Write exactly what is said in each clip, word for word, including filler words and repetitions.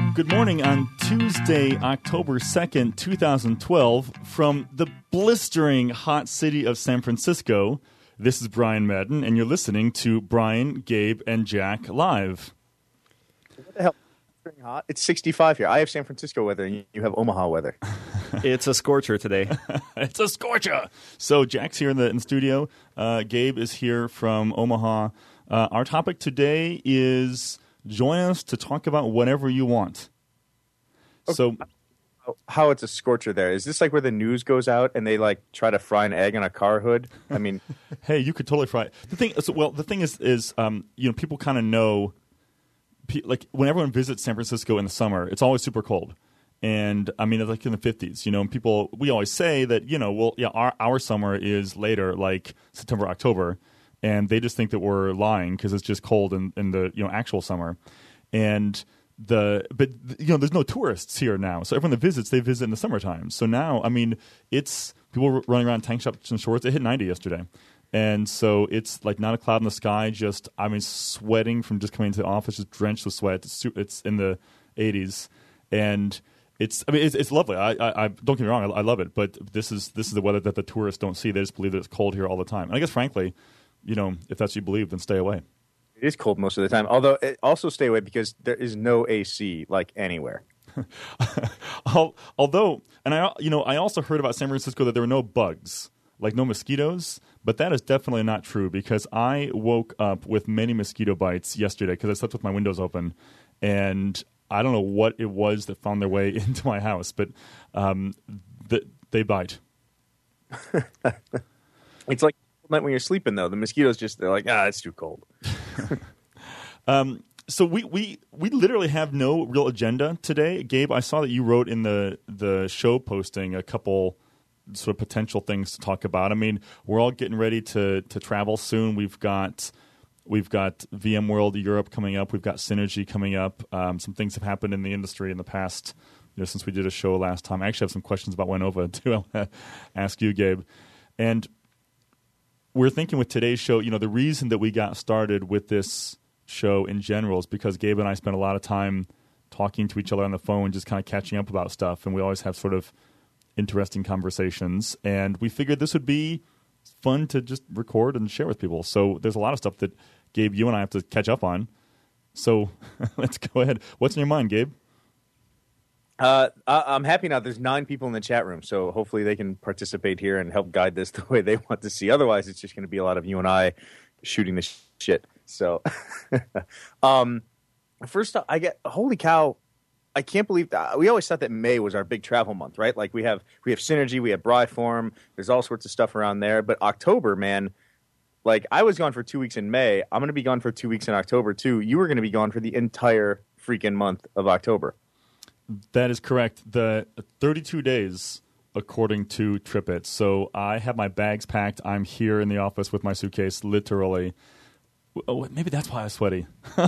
Good morning on Tuesday, October second, twenty twelve, from the blistering hot city of San Francisco. This is Brian Madden, and you're listening to Brian, Gabe, and Jack Live. What the hell? Blistering hot? It's sixty-five here. I have San Francisco weather, and you have Omaha weather. It's a scorcher today. It's a scorcher. So Jack's here in the, in the studio. Uh, Gabe is here from Omaha. Uh, our topic today is join us to talk about whatever you want. Okay. So, how it's a scorcher there? Is this like where the news goes out and they like try to fry an egg on a car hood? I mean, hey, you could totally fry it. The thing, so, well, the thing is, is um, you know, people kind of know, like when everyone visits San Francisco in the summer, it's always super cold. And I mean, it's like in the fifties, you know, and people, we always say that, you know, well, yeah, our, our summer is later, like September, October. And they just think that we're lying because it's just cold in, in the, you know, actual summer. And the, but, you know, there's no tourists here now. So everyone that visits, they visit in the summertime. So now, I mean, it's people running around tank tops and shorts. It hit ninety yesterday. And so it's like not a cloud in the sky, just, I mean, sweating from just coming into the office, just drenched with sweat. It's, it's in the eighties. And it's, I mean, it's, it's lovely. I, I, I don't get me wrong. I, I love it. But this is, this is the weather that the tourists don't see. They just believe that it's cold here all the time. And I guess, frankly, you know, if that's what you believe, then stay away. It is cold most of the time. Although, it also stay away because there is no A C like anywhere. Although, and I, you know, I also heard about San Francisco that there were no bugs, like no mosquitoes. But that is definitely not true because I woke up with many mosquito bites yesterday because I slept with my windows open, and I don't know what it was that found their way into my house, but um, th- they bite. It's like night when you're sleeping, though. The mosquitoes just, they're like, ah, it's too cold. um, so we, we we literally have no real agenda today. Gabe, I saw that you wrote in the, the show posting a couple sort of potential things to talk about. I mean, we're all getting ready to to travel soon. We've got we've got VMworld Europe coming up. We've got Synergy coming up. Um, some things have happened in the industry in the past, you know, since we did a show last time. I actually have some questions about Winova too. I want to ask you, Gabe. And we're thinking with today's show, you know, the reason that we got started with this show in general is because Gabe and I spent a lot of time talking to each other on the phone, just kind of catching up about stuff, and we always have sort of interesting conversations. And we figured this would be fun to just record and share with people. So there's a lot of stuff that, Gabe, you and I have to catch up on. So let's go ahead. What's in your mind, Gabe? Uh, I, I'm happy now. There's nine people in the chat room, so hopefully they can participate here and help guide this the way they want to see. Otherwise, it's just going to be a lot of you and I shooting the sh- shit. So, um, first off, I get holy cow! I can't believe that we always thought that May was our big travel month, right? Like we have we have Synergy, we have Bryform. There's all sorts of stuff around there. But October, man, like I was gone for two weeks in May. I'm going to be gone for two weeks in October too. You were going to be gone for the entire freaking month of October. That is correct. The thirty-two days, according to TripIt. So I have my bags packed. I'm here in the office with my suitcase, literally. Oh, maybe that's why I was sweaty.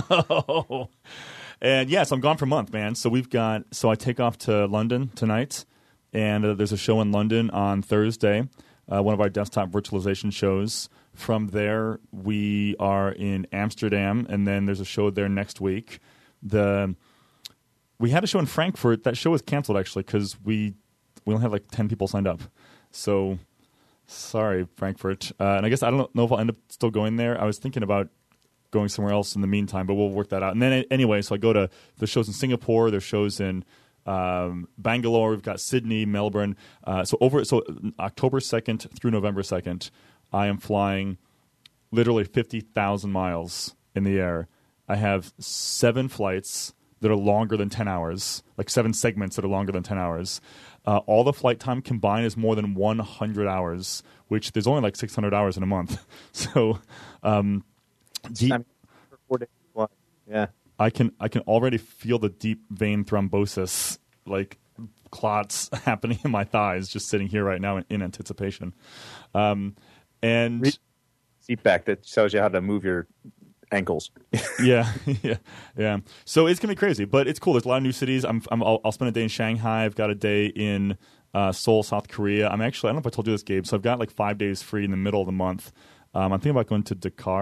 And yes, I'm gone for a month, man. So we've got. So I take off to London tonight, and uh, there's a show in London on Thursday. Uh, one of our desktop virtualization shows. From there, we are in Amsterdam, and then there's a show there next week. The We had a show in Frankfurt. That show was canceled, actually, because we we only had like ten people signed up. So, sorry, Frankfurt. Uh, and I guess I don't know if I'll end up still going there. I was thinking about going somewhere else in the meantime, but we'll work that out. And then anyway, so I go to the shows in Singapore. There's shows in um, Bangalore. We've got Sydney, Melbourne. Uh, so over so October second through November second, I am flying literally fifty thousand miles in the air. I have seven flights that are longer than ten hours, like seven segments that are longer than ten hours. Uh, all the flight time combined is more than one hundred hours, which there's only like six hundred hours in a month. So, um, deep, four days. Yeah, I can I can already feel the deep vein thrombosis, like clots happening in my thighs, just sitting here right now in, in anticipation. Um, and seat back that tells you how to move your ankles. yeah, yeah, yeah. So it's gonna be crazy, but it's cool. There's a lot of new cities. I'm, I'm I'll, I'll spend a day in Shanghai. I've got a day in uh, Seoul, South Korea. I'm actually I don't know if I told you this, Gabe. So I've got like five days free in the middle of the month. Um, I'm thinking about going to Dakar,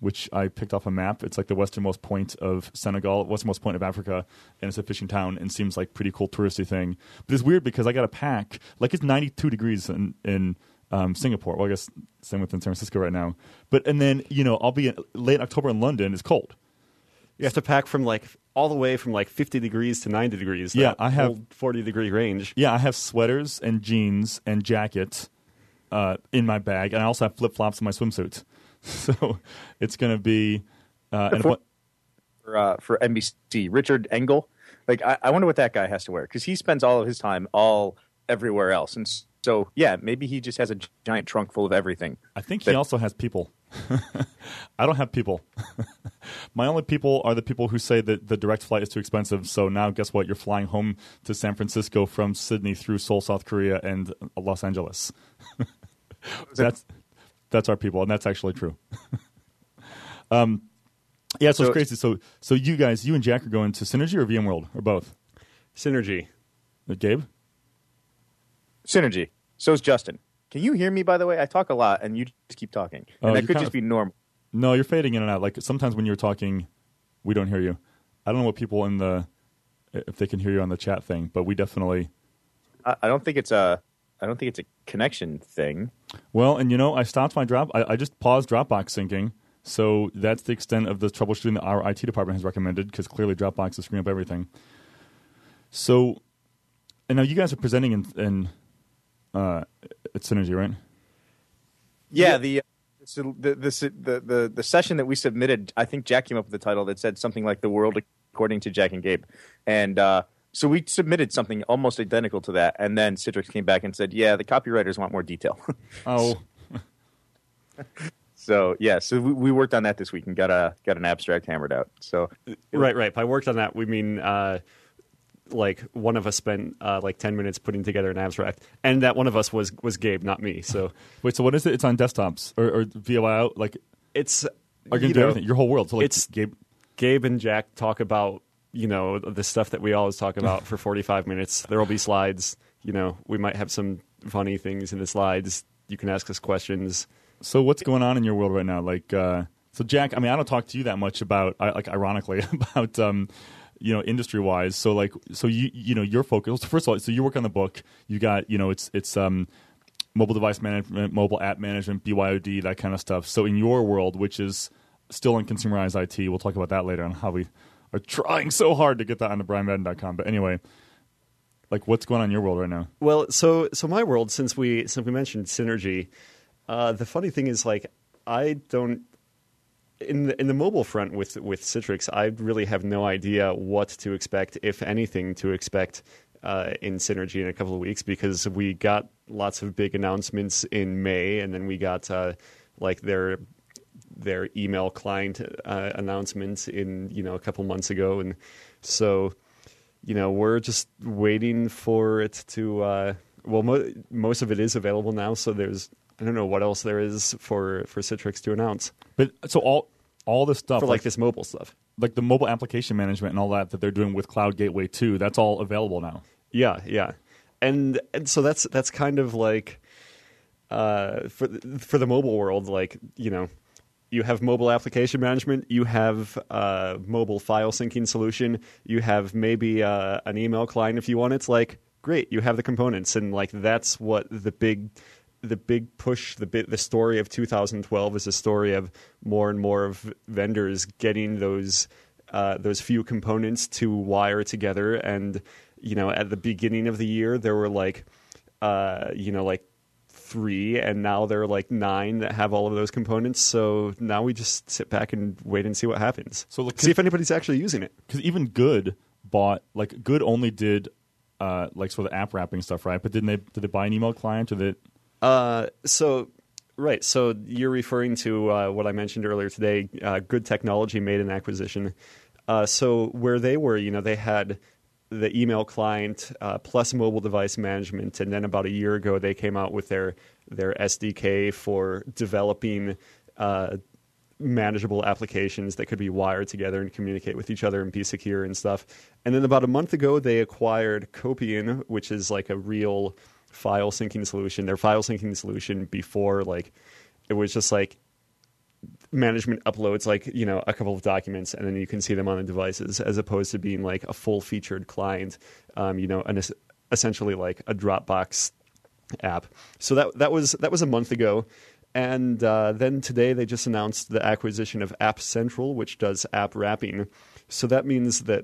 which I picked off a map. It's like the westernmost point of Senegal, westernmost point of Africa, and it's a fishing town and seems like pretty cool touristy thing. But it's weird because I got to pack, like it's ninety-two degrees in, in um, Singapore. Well, I guess same with in San Francisco right now. But and then, you know, I'll be in late October in London. It's cold. You have to pack from like all the way from like fifty degrees to ninety degrees. Yeah, I have forty degree range. Yeah, I have sweaters and jeans and jacket uh, in my bag, and I also have flip flops in my swimsuit. So it's going to be uh, and for for, uh, for N B C, Richard Engel. Like I, I wonder what that guy has to wear because he spends all of his time all everywhere else, and so yeah, maybe he just has a giant trunk full of everything. I think he also has people. I don't have people. My only people are the people who say that the direct flight is too expensive. So now guess what? You're flying home to San Francisco from Sydney through Seoul, South Korea, and Los Angeles. that's that's our people, and that's actually true. um, yeah, so, so it's crazy. So so you guys, you and Jack are going to Synergy or VMworld or both? Synergy. Uh, Gabe? Synergy. So is Justin. Can you hear me, by the way? I talk a lot, and you just keep talking. And oh, that could just of, be normal. No, you're fading in and out. Like sometimes when you're talking, we don't hear you. I don't know what people in the if they can hear you on the chat thing, but we definitely. I, I don't think it's a. I don't think it's a connection thing. Well, and you know, I stopped my drop. I, I just paused Dropbox syncing, so that's the extent of the troubleshooting that our I T department has recommended because clearly Dropbox is screwing up everything. So, and now you guys are presenting in. in Uh, it's Synergy, right? Yeah, the, uh, so the, the the the the session that we submitted, I think Jack came up with the title that said something like "The World According to Jack and Gabe," and uh, so we submitted something almost identical to that, and then Citrix came back and said, "Yeah, the copywriters want more detail." Oh, so yeah, so we, we worked on that this week and got a got an abstract hammered out. So right, right. By worked on that, we mean. Uh, Like one of us spent uh, like ten minutes putting together an abstract, and that one of us was was Gabe, not me. So wait, so what is it? It's on desktops or, or via out? Like it's are you, you do know, everything? Your whole world. So like it's Gabe, Gabe and Jack talk about you know the stuff that we always talk about for forty-five minutes. There will be slides. You know, we might have some funny things in the slides. You can ask us questions. So what's going on in your world right now? Like, uh, so Jack, I mean, I don't talk to you that much about, like, ironically, about. Um, you know, industry-wise, so like, so you you know, your focus. First of all, so you work on the book. You got, you know, it's it's um, mobile device management, mobile app management, B Y O D, that kind of stuff. So in your world, which is still in consumerized I T, we'll talk about that later on how we are trying so hard to get that onto brian madden dot com. But anyway, like, what's going on in your world right now? Well, so so my world, since we since we mentioned Synergy, uh, the funny thing is, like, I don't. In the, in the mobile front with with Citrix, I really have no idea what to expect, if anything, to expect uh, in Synergy in a couple of weeks because we got lots of big announcements in May, and then we got uh, like their their email client uh, announcements in you know a couple months ago, and so you know we're just waiting for it to. Uh, well, mo- most of it is available now, so there's. I don't know what else there is for, for Citrix to announce. But so all all this stuff for like, like this mobile stuff, like the mobile application management and all that that they're doing with Cloud Gateway two, that's all available now. Yeah, yeah, and and so that's that's kind of like uh, for for the mobile world, like you know, you have mobile application management, you have uh, mobile file syncing solution, you have maybe uh, an email client if you want. It's like great, you have the components, and like that's what the big. The big push, the bit, the story of two thousand twelve is a story of more and more of vendors getting those uh, those few components to wire together. And you know, at the beginning of the year, there were like uh, you know like three, and now there are like nine that have all of those components. So now we just sit back and wait and see what happens. So look, see if anybody's actually using it. Because even Good bought like Good only did uh, like sort of app wrapping stuff, right? But didn't they? Did they buy an email client or did? Uh, so, right. So you're referring to uh, what I mentioned earlier today. Uh, Good Technology made an acquisition. Uh, so where they were, you know, they had the email client uh, plus mobile device management, and then about a year ago they came out with their their S D K for developing uh, manageable applications that could be wired together and communicate with each other and be secure and stuff. And then about a month ago they acquired Copian, which is like a real file syncing solution. Their file syncing solution before, like, it was just like management uploads like, you know, a couple of documents and then you can see them on the devices, as opposed to being like a full featured client, um, you know, an, essentially like a Dropbox app. So that that was that was a month ago. And uh, then today they just announced the acquisition of App Central, which does app wrapping. So that means that...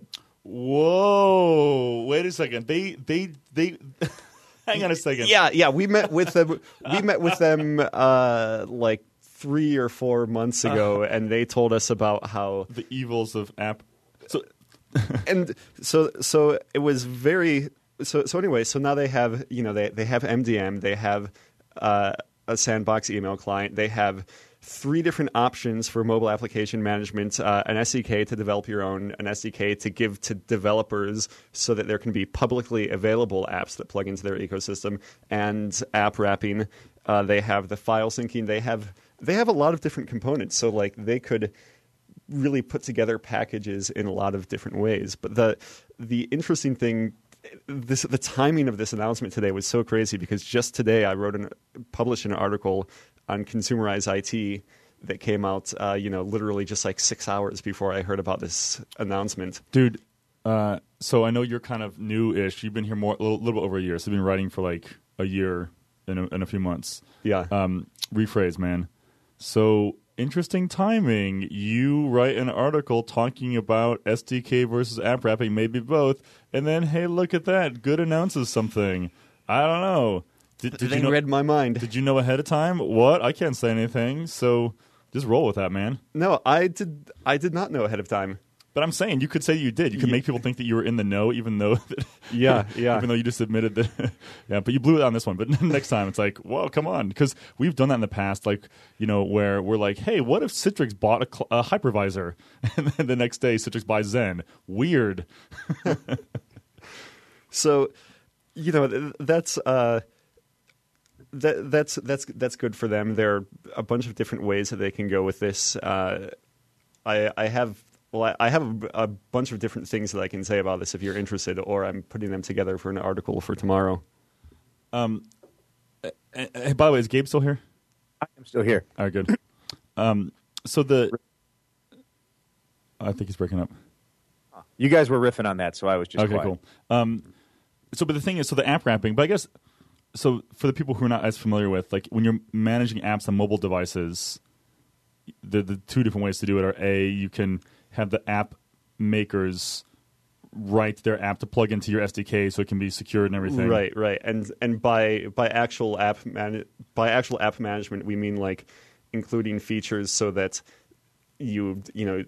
Whoa! Wait a second. They they they. Hang on a second. Yeah, yeah. We met with them. We met with them uh, like three or four months ago, uh, and they told us about how the evils of app. So, and so so it was very. So so anyway, so now they have you know they they have M D M, they have uh, a Sandbox email client, they have three different options for mobile application management, uh, an S D K to develop your own, an S D K to give to developers so that there can be publicly available apps that plug into their ecosystem, and app wrapping. Uh, they have the file syncing. They have they have a lot of different components. So like they could really put together packages in a lot of different ways. But the the interesting thing, this the timing of this announcement today was so crazy, because just today I wrote an published an article on Consumerize I T that came out, uh, you know, literally just like six hours before I heard about this announcement. Dude, uh, so I know you're kind of new-ish. You've been here more a little, little bit over a year. So you've been writing for like a year and a, and a few months. Yeah. Um, rephrase, man. So interesting timing. You write an article talking about S D K versus app wrapping, maybe both, and then, hey, look at that. Good announces something. I don't know. Did, did they you know, read my mind. Did you know ahead of time? What? I can't say anything. So just roll with that, man. No, I did. I did not know ahead of time. But I'm saying you could say you did. You could yeah. make people think that you were in the know, even though that, yeah, yeah, even though you just admitted that. Yeah, but you blew it on this one. But next time it's like, whoa, come on, because we've done that in the past. Like, you know, where we're like, hey, what if Citrix bought a, cl- a hypervisor, and then the next day Citrix buys Zen? Weird. So, you know, that's. Uh, That, that's that's that's good for them. There are a bunch of different ways that they can go with this. Uh, I I have well I, I have a, a bunch of different things that I can say about this if you're interested, or I'm putting them together for an article for tomorrow. Um, and, and by the way, is Gabe still here? I'm still here. All right, good. Um, so the I think he's breaking up. You guys were riffing on that, so I was just okay, quiet. cool. Um, so, but the thing is, so the app wrapping, but I guess. So for the people who are not as familiar with, like when you're managing apps on mobile devices, the the two different ways to do it are A, you can have the app makers write their app to plug into your S D K so it can be secured and everything. Right, right. And and by by actual app man, by actual app management, we mean like including features so that you you know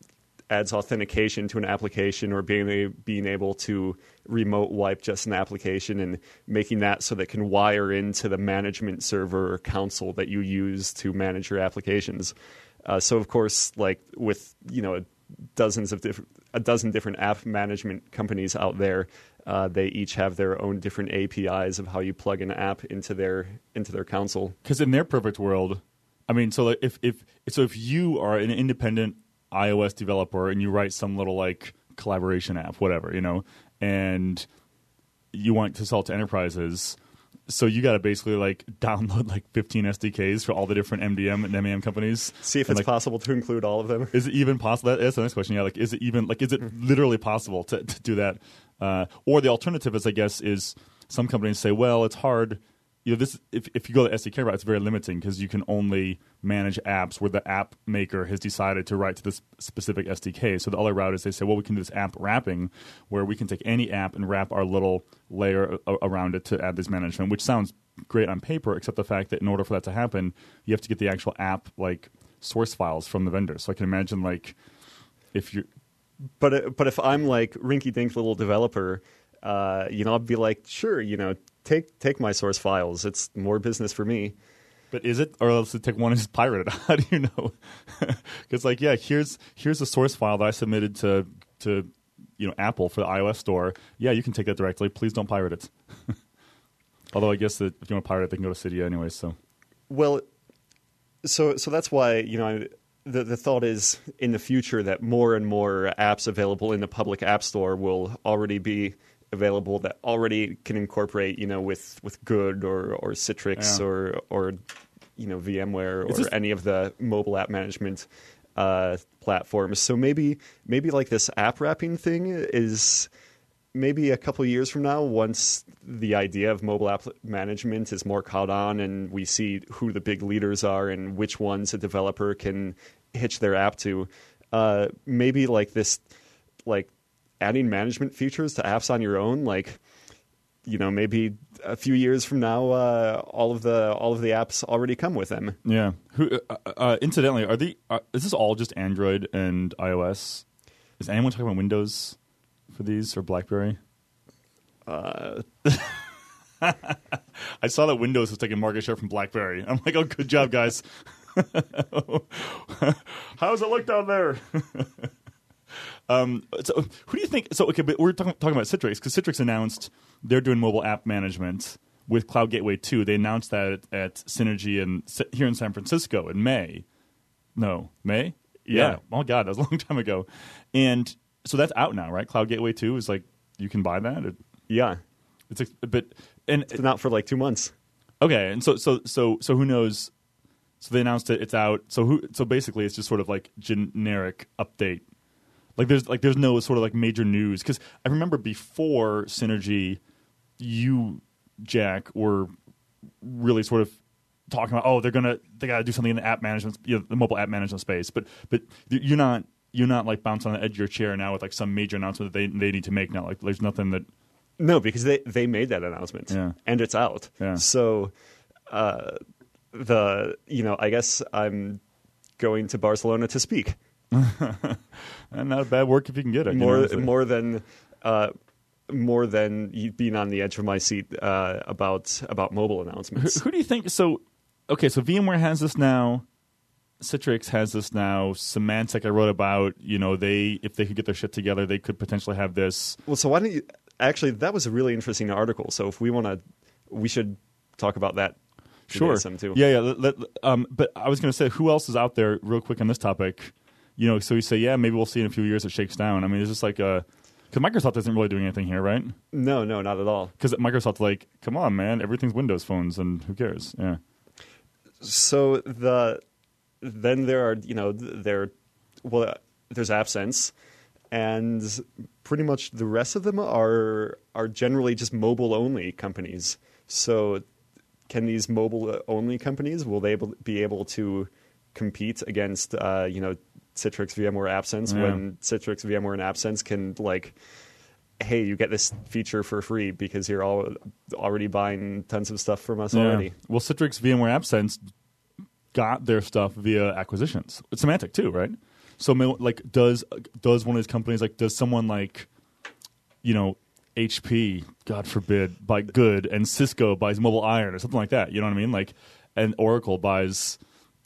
adds authentication to an application, or being a, being able to remote wipe just an application and making that so that it can wire into the management server or console that you use to manage your applications. Uh, so of course, like with you know dozens of different a dozen different app management companies out there, uh, they each have their own different A P Is of how you plug an app into their into their console. Because in their perfect world, I mean, so like if if so if you are an independent iOS developer and you write some little like collaboration app, whatever, you know, and you want to sell to enterprises, so you got to basically like download like fifteen S D Ks for all the different M D M and M A M companies. See if and, it's like, possible to include all of them. Is it even possible? That's the next question. Yeah, like is it even like is it literally possible to, to do that? Uh, or the alternative is, I guess, is some companies say, well, it's hard. You know, this if if you go the S D K route, it's very limiting because you can only manage apps where the app maker has decided to write to this specific S D K. So the other route is they say, well, we can do this app wrapping where we can take any app and wrap our little layer a- around it to add this management, which sounds great on paper, except the fact that in order for that to happen, you have to get the actual app like source files from the vendor. So I can imagine like if you're But uh, but if I'm like rinky-dink little developer, uh, you know, I'd be like, sure, you know, take take my source files. It's more business for me. But is it, or else to take one and just pirate it? How do you know? Because like, yeah, here's here's the source file that I submitted to to you know Apple for the iOS store. Yeah, you can take that directly. Please don't pirate it. Although I guess that if you want to pirate it, they can go to Cydia anyway. So Well, so so that's why you know. I, The, the thought is in the future that more and more apps available in the public app store will already be available that already can incorporate, you know, with, with Good or, or Citrix Yeah. or or you know VMware or this- any of the mobile app management uh, platforms. So maybe maybe like this app wrapping thing is maybe a couple of years from now, once the idea of mobile app management is more caught on and we see who the big leaders are and which ones a developer can hitch their app to, uh, maybe like this, like adding management features to apps on your own, like, you know, maybe a few years from now, uh, all of the all of the apps already come with them. Yeah. Who? Uh, uh, incidentally, are the uh, is this all just Android and iOS? Is anyone talking about Windows for these or BlackBerry? Uh, I saw that Windows was taking market share from BlackBerry. I'm like, oh, good job, guys. How's it look down there? um, so, who do you think? So, okay, but we're talking, talking about Citrix because Citrix announced they're doing mobile app management with Cloud Gateway two. They announced that at, at Synergy and here in San Francisco in May. No, May? Yeah. Yeah. Oh God, that was a long time ago. And so that's out now, right? Cloud Gateway two is like you can buy that. It, yeah, it's a, but and it's been out for like two months. okay, and so so so so who knows? So they announced it. It's out. So who? So basically, it's just sort of like generic update. Like there's like there's no sort of like major news because I remember before Synergy, you Jack were really sort of talking about oh they're gonna they gotta do something in the app management you know, the mobile app management space. But but you're not you're not like bouncing on the edge of your chair now with like some major announcement that they they need to make now. Like there's nothing that No, because they, they made that announcement, Yeah. and it's out. Yeah. So, uh, the you know, I guess I'm going to Barcelona to speak. and not a bad work if you can get it. More you know, so- more than uh, more than you being on the edge of my seat uh, about about mobile Who, announcements. who do you think? So, okay, so VMware has this now. Citrix has this now. Symantec, I wrote about. You know, they if they could get their shit together, they could potentially have this. Well, so why don't you? Actually, that was a really interesting article. So if we want to, we should talk about that. today Sure. some too. Yeah, yeah. Let, let- um, but I was going to say, who else is out there, real quick, on this topic? You know, so you say, yeah, maybe we'll see in a few years it shakes down. I mean, it's just like a because Microsoft isn't really doing anything here, right? No, no, not at all. Because Microsoft's like, come on, man, everything's Windows phones, and who cares? Yeah. So the then there are you know there well uh, there's AppSense, and pretty much the rest of them are are generally just mobile only companies. So can these mobile only companies will they able, be able to compete against uh, you know Citrix, VMware, AppSense Yeah. when Citrix, VMware, and AppSense can like, hey, you get this feature for free because you're all already buying tons of stuff from us already. Well, Citrix, VMware, AppSense got their stuff via acquisitions. It's Symantec too, right? So, like, does does one of these companies, like, does someone like, you know, H P, God forbid, buy Good, and Cisco buys Mobile Iron or something like that? You know what I mean? Like, and Oracle buys.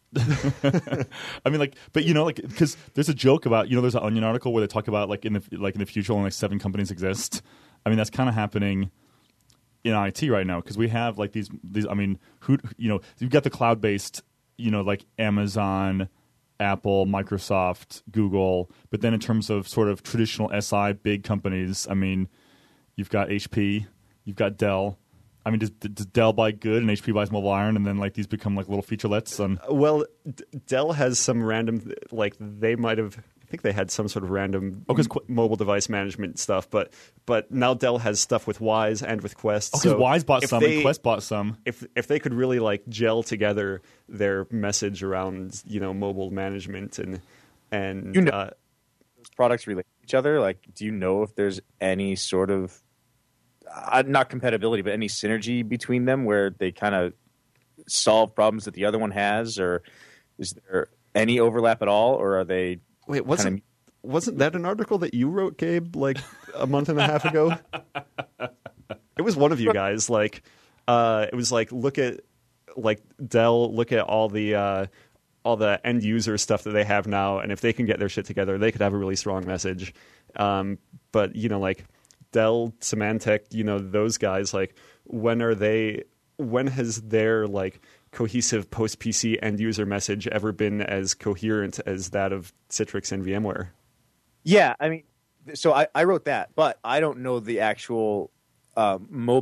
I mean, like, but you know, like, because there's a joke about, you know, there's an Onion article where they talk about like in the like in the future only like seven companies exist. I mean, that's kind of happening in I T right now because we have like these these. I mean, who you know, you've got the cloud based, you know, like Amazon, Apple, Microsoft, Google, but then in terms of sort of traditional S I big companies, I mean, you've got H P, you've got Dell. I mean, does, does Dell buy Good and H P buys Mobile Iron, and then like these become like little featurelets? On Well, D- Dell has some random, like they might have. I think they had some sort of random Oh, 'cause m- mobile device management stuff, but but now Dell has stuff with Wise and with Quest. because so Wise bought if some they- and Quest bought some. If if they could really like gel together their message around you know mobile management and and You know- uh, Those products relate to each other. Like, do you know if there's any sort of uh, not compatibility, but any synergy between them where they kind of solve problems that the other one has, or is there any overlap at all, or are they? wait, wasn't wasn't that an article that you wrote, Gabe, like a month and a half ago? It was one of you guys. Like, uh, it was like look at like Dell, look at all the uh, all the end user stuff that they have now, and if they can get their shit together, they could have a really strong message. Um, but you know, like Dell, Symantec, you know, those guys, like when are they? When has their like cohesive post P C end user message ever been as coherent as that of Citrix and VMware? Yeah, I mean, so I, I wrote that, but I don't know the actual uh, mobile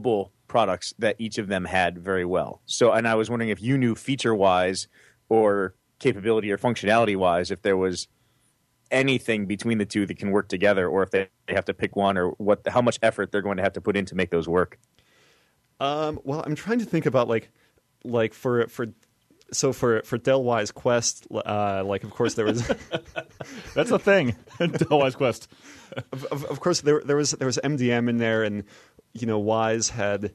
products that each of them had very well. So, and I was wondering if you knew feature-wise or capability or functionality-wise if there was anything between the two that can work together, or if they have to pick one, or what, how much effort they're going to have to put in to make those work. Um, well, I'm trying to think about like, like for for, so for for Dell Wise Quest, uh, like of course there was that's a thing. Dell Wise Quest. of, of, of course there there was there was M D M in there, and you know Wise had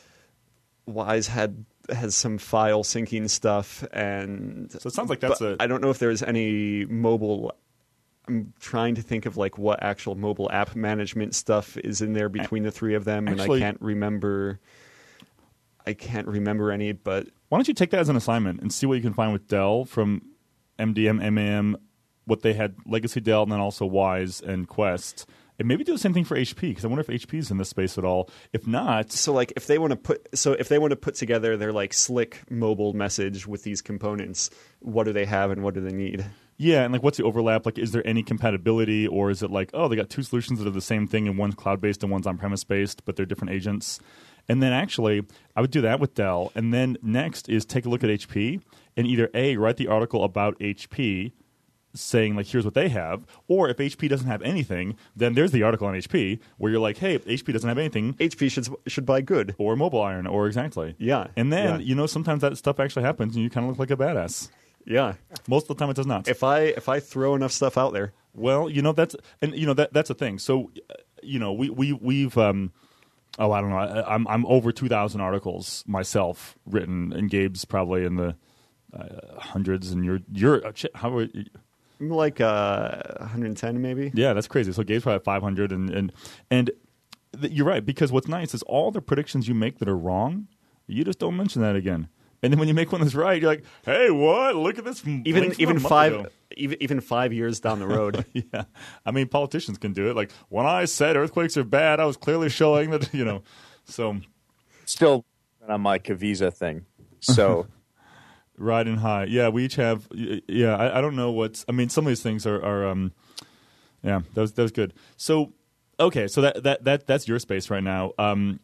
Wise had has some file syncing stuff, and so it sounds like that's a. I don't know if there's any mobile. I'm trying to think of like what actual mobile app management stuff is in there between the three of them, Actually, and I can't remember. I can't remember any, but why don't you take that as an assignment and see what you can find with Dell from M D M, M A M, what they had legacy Dell, and then also Wise and Quest, and maybe do the same thing for H P, because I wonder if H P is in this space at all. If not, so like if they want to put so if they want to put together their like slick mobile message with these components, what do they have and what do they need? Yeah, and like what's the overlap? Like, is there any compatibility, or is it like, oh, they got two solutions that are the same thing, and one's cloud-based and one's on-premise based, but they're different agents? And then actually, I would do that with Dell. And then next is take a look at H P and either A, write the article about H P saying, like, here's what they have. Or if H P doesn't have anything, then there's the article on H P where you're like, hey, if H P doesn't have anything. H P should should buy good. Or Mobile Iron, or exactly. Yeah. And then, yeah. you know, sometimes that stuff actually happens and you kind of look like a badass. Yeah. Most of the time it does not. If I if I throw enough stuff out there. Well, you know, that's, and, you know, that that's a thing. So, you know, we, we, we've, um, Oh, I don't know. I, I'm I'm over two thousand articles myself written, and Gabe's probably in the uh, hundreds. And you're you're uh, how are you? Like uh, one hundred ten maybe. Yeah, that's crazy. So Gabe's probably at five hundred, and and and th- you're right, because what's nice is all the predictions you make that are wrong, you just don't mention that again. And then when you make one that's right, you're like, "Hey, what? Look at this!" Even even five even even five years down the road. Yeah, I mean, politicians can do it. Like, when I said earthquakes are bad, I was clearly showing that, you know. So, still on my Kavisa thing. So, riding high. Yeah, we each have. Yeah, I, I don't know what's. I mean, some of these things are. are um, yeah, that was that was good. So, okay, so that that that that's your space right now. Um,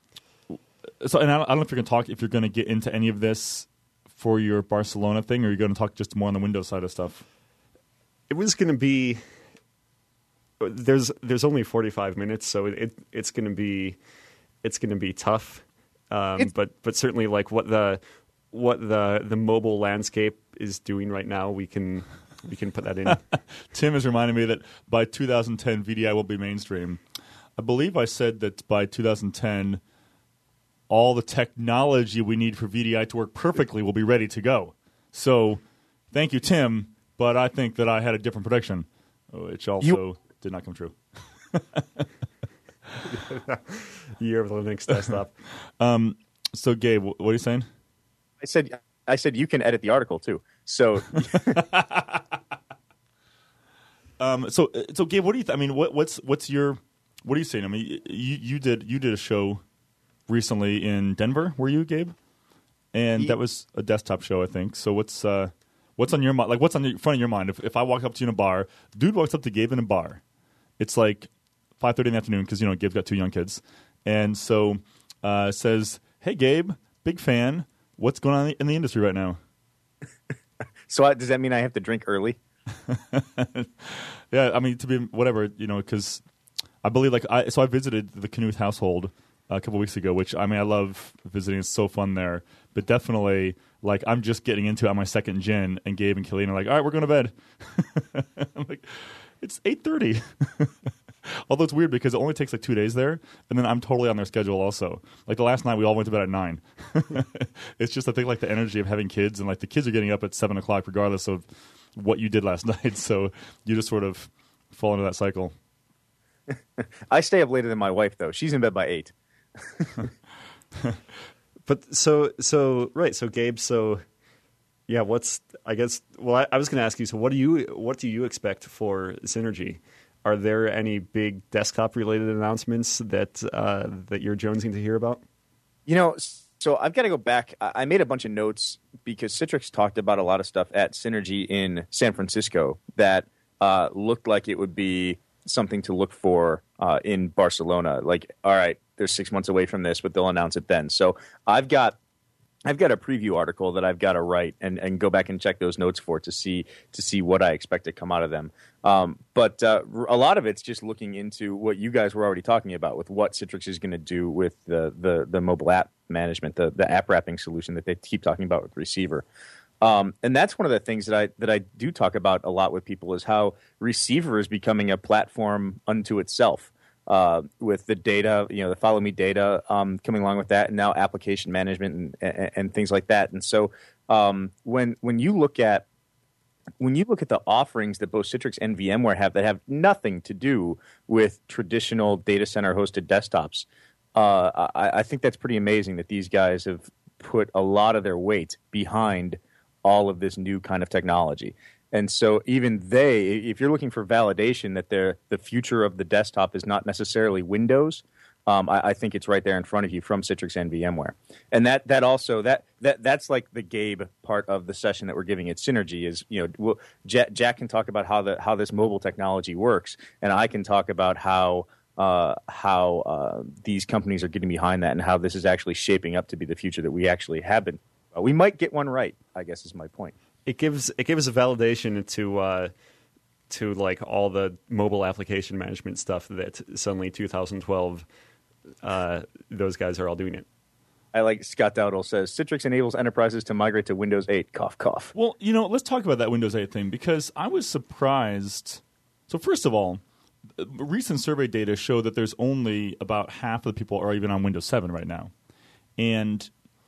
So, and I don't, I don't know if you're going to talk, if you're going to get into any of this for your Barcelona thing, or you're going to talk just more on the Windows side of stuff. It was going to be. There's there's only forty-five minutes, so it it's going to be it's going to be tough. Um, but but certainly, like what the what the the mobile landscape is doing right now, we can we can put that in. Tim is reminding me that by two thousand ten, V D I will be mainstream. I believe I said that by two thousand ten. All the technology we need for V D I to work perfectly will be ready to go. So, thank you, Tim, but I think that I had a different prediction, which also you... did not come true. Year of Linux desktop. um, so, Gabe, what are you saying? I said, I said you can edit the article too. So, um, so, so, Gabe, what do you? Th- I mean, what, what's what's your? What are you saying? I mean, you you did you did a show recently in Denver, were you, Gabe? And that was a desktop show, I think. So what's uh, what's on your mind? Like, what's on the front of your mind? If if I walk up to you in a bar, dude walks up to Gabe in a bar. It's like five thirty in the afternoon because, you know, Gabe's got two young kids, and so uh, says, "Hey, Gabe, big fan. What's going on in the industry right now?" So I, does that mean I have to drink early? Yeah, I mean, to be whatever, you know, because I believe like I so I visited the Knuth household a couple weeks ago, which, I mean, I love visiting. It's so fun there. But definitely, like, I'm just getting into it on my second gin, and Gabe and Killeen are like, all right, we're going to bed. I'm like, it's eight thirty. Although it's weird because it only takes like two days there, and then I'm totally on their schedule also. Like, the last night, we all went to bed at nine. It's just, I think, like, the energy of having kids, and, like, the kids are getting up at seven o'clock regardless of what you did last night. So you just sort of fall into that cycle. I stay up later than my wife, though. She's in bed by eight. But so so right so Gabe so yeah what's I guess well I, I was going to ask you, so what do you what do you expect for Synergy? Are there any big desktop related announcements that uh, that you're jonesing to hear about? You know, so I've got to go back. I made a bunch of notes because Citrix talked about a lot of stuff at Synergy in San Francisco that uh, looked like it would be something to look for uh, in Barcelona. Like, all right, they're six months away from this, but they'll announce it then. So I've got I've got a preview article that I've got to write and, and go back and check those notes for to see to see what I expect to come out of them. Um, but uh, a lot of it's just looking into what you guys were already talking about with what Citrix is going to do with the, the the mobile app management, the the app wrapping solution that they keep talking about with Receiver. Um, and that's one of the things that I that I do talk about a lot with people is how Receiver is becoming a platform unto itself. Uh, with the data, you know, the Follow Me data um, coming along with that, and now application management and, and, and things like that. And so, um, when when you look at when you look at the offerings that both Citrix and VMware have that have nothing to do with traditional data center hosted desktops, uh, I, I think that's pretty amazing that these guys have put a lot of their weight behind all of this new kind of technology. And so even they, if you're looking for validation that they're, the future of the desktop is not necessarily Windows, um, I, I think it's right there in front of you from Citrix and VMware. And that that also that that that's like the Gabe part of the session that we're giving at Synergy is, you know, we'll, Jack, Jack can talk about how the how this mobile technology works, and I can talk about how uh, how uh, these companies are getting behind that and how this is actually shaping up to be the future that we actually have been. Uh, we might get one right, I guess is my point. It gives it gives a validation to uh, to like all the mobile application management stuff that suddenly two thousand twelve uh, those guys are all doing it. I like Scott Dowdle says Citrix enables enterprises to migrate to Windows eight. Cough, cough. Well, you know, let's talk about that Windows eight thing because I was surprised. So first of all, recent survey data show that there's only about half of the people are even on Windows seven right now, and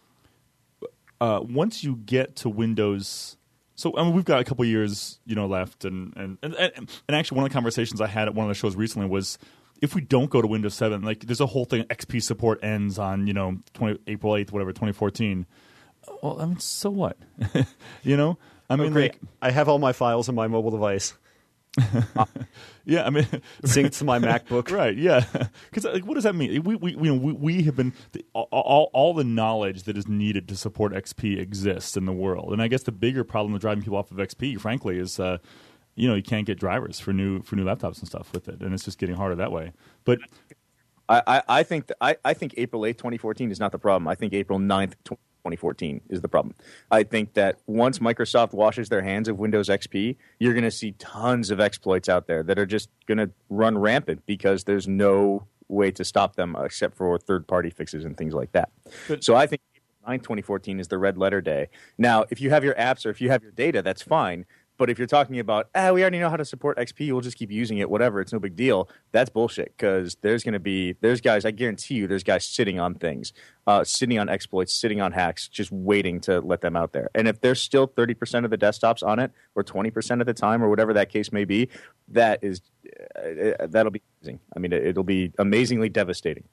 uh, once you get to Windows. So I mean, we've got a couple years, you know, left, and and, and and actually one of the conversations I had at one of the shows recently was, if we don't go to Windows seven, like there's a whole thing, X P support ends on, you know, twenty, April eighth, whatever, twenty fourteen. Well, I mean, so what? you know, I mean, oh, great. like I have all my files on my mobile device. yeah, I mean, synced to my MacBook, right? Yeah, because like, what does that mean? We we you know we, we have been the, all all the knowledge that is needed to support X P exists in the world, and I guess the bigger problem with driving people off of X P, frankly, is uh, you know you can't get drivers for new for new laptops and stuff with it, and it's just getting harder that way. But I I, I think th- I I think April eighth, twenty fourteen is not the problem. I think April ninth, twenty fourteen is the problem. I think that once Microsoft washes their hands of Windows X P, you're going to see tons of exploits out there that are just going to run rampant because there's no way to stop them except for third-party fixes and things like that. But, so I think April ninth, twenty fourteen is the red letter day. Now, if you have your apps or if you have your data, that's fine. But if you're talking about, ah, we already know how to support X P, we'll just keep using it, whatever, it's no big deal, that's bullshit because there's going to be, there's guys, I guarantee you, there's guys sitting on things, uh, sitting on exploits, sitting on hacks, just waiting to let them out there. And if there's still thirty percent of the desktops on it or twenty percent of the time or whatever that case may be, that is, uh, that'll be amazing. I mean, it'll be amazingly devastating.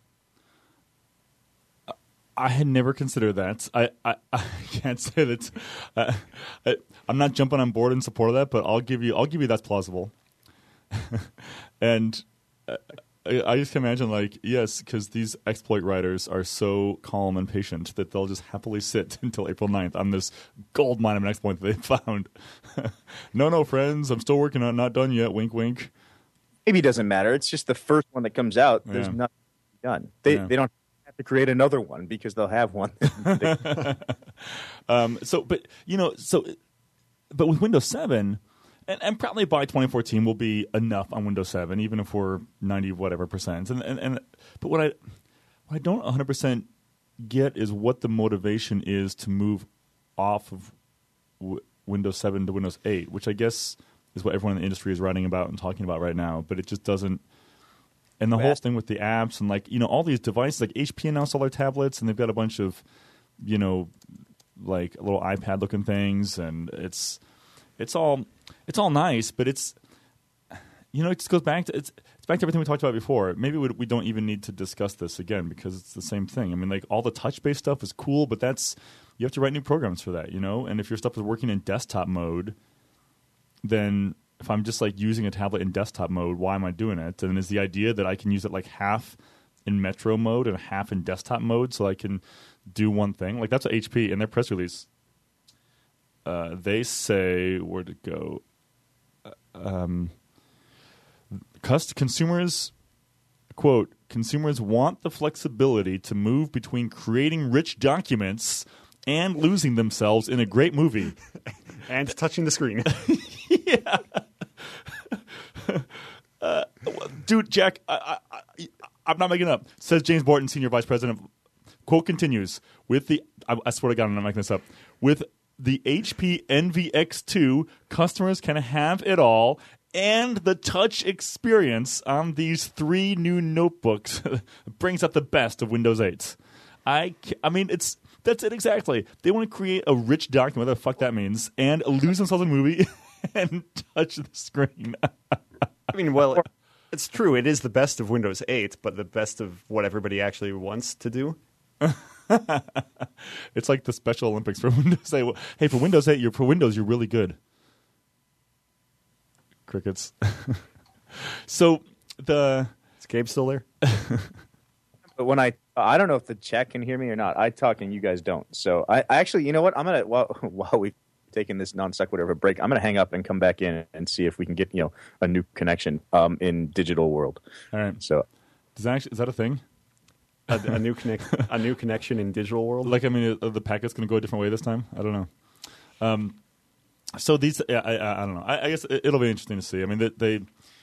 I had never considered that. I, I, I can't say that. Uh, I, I'm not jumping on board in support of that, but I'll give you I'll give you that's plausible. and uh, I, I just can imagine, like, yes, because these exploit writers are so calm and patient that they'll just happily sit until April ninth on this gold mine of an exploit that they found. no, no, friends, I'm still working on it, not done yet. Wink, wink. Maybe it doesn't matter. It's just the first one that comes out. There's yeah. nothing done. They yeah. they don't to create another one because they'll have one. um, so, but you know, so, but with Windows seven, and, and probably by twenty fourteen will be enough on Windows seven, even if we're ninety whatever percent. And and, and but what I what I don't one hundred percent get is what the motivation is to move off of w- Windows seven to Windows eight, which I guess is what everyone in the industry is writing about and talking about right now. But it just doesn't. And the whole thing with the apps and, like, you know, all these devices, like H P announced all their tablets, and they've got a bunch of, you know, like little iPad-looking things, and it's it's all it's all nice, but it's, you know, it just goes back to it's it's back to everything we talked about before. Maybe we, we don't even need to discuss this again because it's the same thing. I mean, like, all the touch-based stuff is cool, but that's you have to write new programs for that, you know. And if your stuff is working in desktop mode, then if I'm just like using a tablet in desktop mode, why am I doing it? And is the idea that I can use it like half in Metro mode and half in desktop mode so I can do one thing? Like, that's what H P in their press release. Uh, they say, where'd it go? Uh, um, Cust- consumers, quote, consumers want the flexibility to move between creating rich documents and losing themselves in a great movie. And touching the screen. yeah. uh, dude, Jack, I, I, I, I'm not making it up. Says James Borton, Senior Vice President. Quote continues, with the, I, I swear to God, I'm not making this up, with the H P N V X two, customers can have it all, and the touch experience on these three new notebooks brings out the best of Windows eight. I, I mean, it's that's it exactly. They want to create a rich document, whatever the fuck that means, and lose themselves in a movie and touch the screen. I mean, well, it's true. It is the best of Windows eight, but the best of what everybody actually wants to do. It's like the Special Olympics for Windows eight. Hey, for Windows eight, you're for Windows, you're really good. Crickets. So the is Gabe still there? But when I I don't know if the chat can hear me or not. I talk and you guys don't. So I, I actually, you know what? I'm gonna while while we've taken this non sequitur of a break, I'm gonna hang up and come back in and see if we can get you know a new connection um, in digital world. All right. So Does that actually, is that a thing? a, a new connect, a new connection in digital world. Like, I mean, uh, the packet's going to go a different way this time? I don't know. Um, so these, yeah, I, I, I don't know. I, I guess it, it'll be interesting to see. I mean, they, they,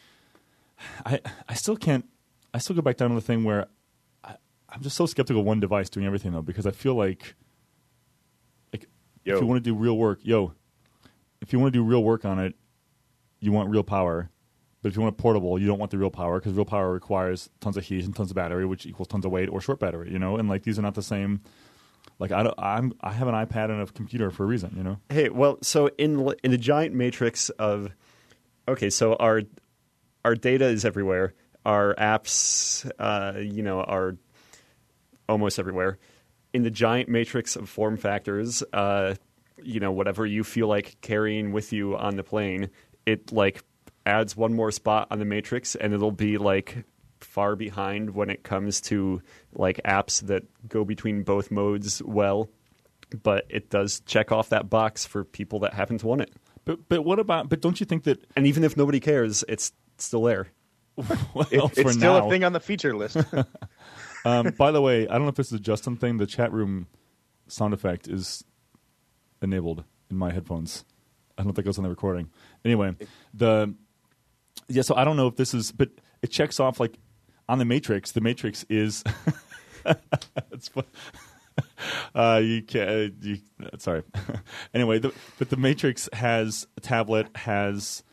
I, I still can't. I still go back down to the thing where I, I'm just so skeptical of one device doing everything though, because I feel like, like Yo. if you want to do real work, yo, if you want to do real work on it, you want real power. But if you want it portable, you don't want the real power because real power requires tons of heat and tons of battery, which equals tons of weight or short battery. You know, and like these are not the same. Like I don't, I'm I have an iPad and a computer for a reason. You know. Hey, well, so in in the giant matrix of, okay, so our our data is everywhere. Our apps, uh, you know, are almost everywhere. In the giant matrix of form factors, uh, you know, whatever you feel like carrying with you on the plane, it like adds one more spot on the matrix, and it'll be like far behind when it comes to like apps that go between both modes well, but it does check off that box for people that haven't want it. But but what about? But don't you think that? And even if nobody cares, it's still there. Well, it, for it's still now. a thing on the feature list. Um, by the way, I don't know if this is a Justin thing. The chat room sound effect is enabled in my headphones. I don't think it goes on the recording. Anyway, the yeah. So I don't know if this is, but it checks off like on the Matrix. The Matrix is. It's fun. Uh, you can't. You, sorry. Anyway, the, but the Matrix has a tablet, has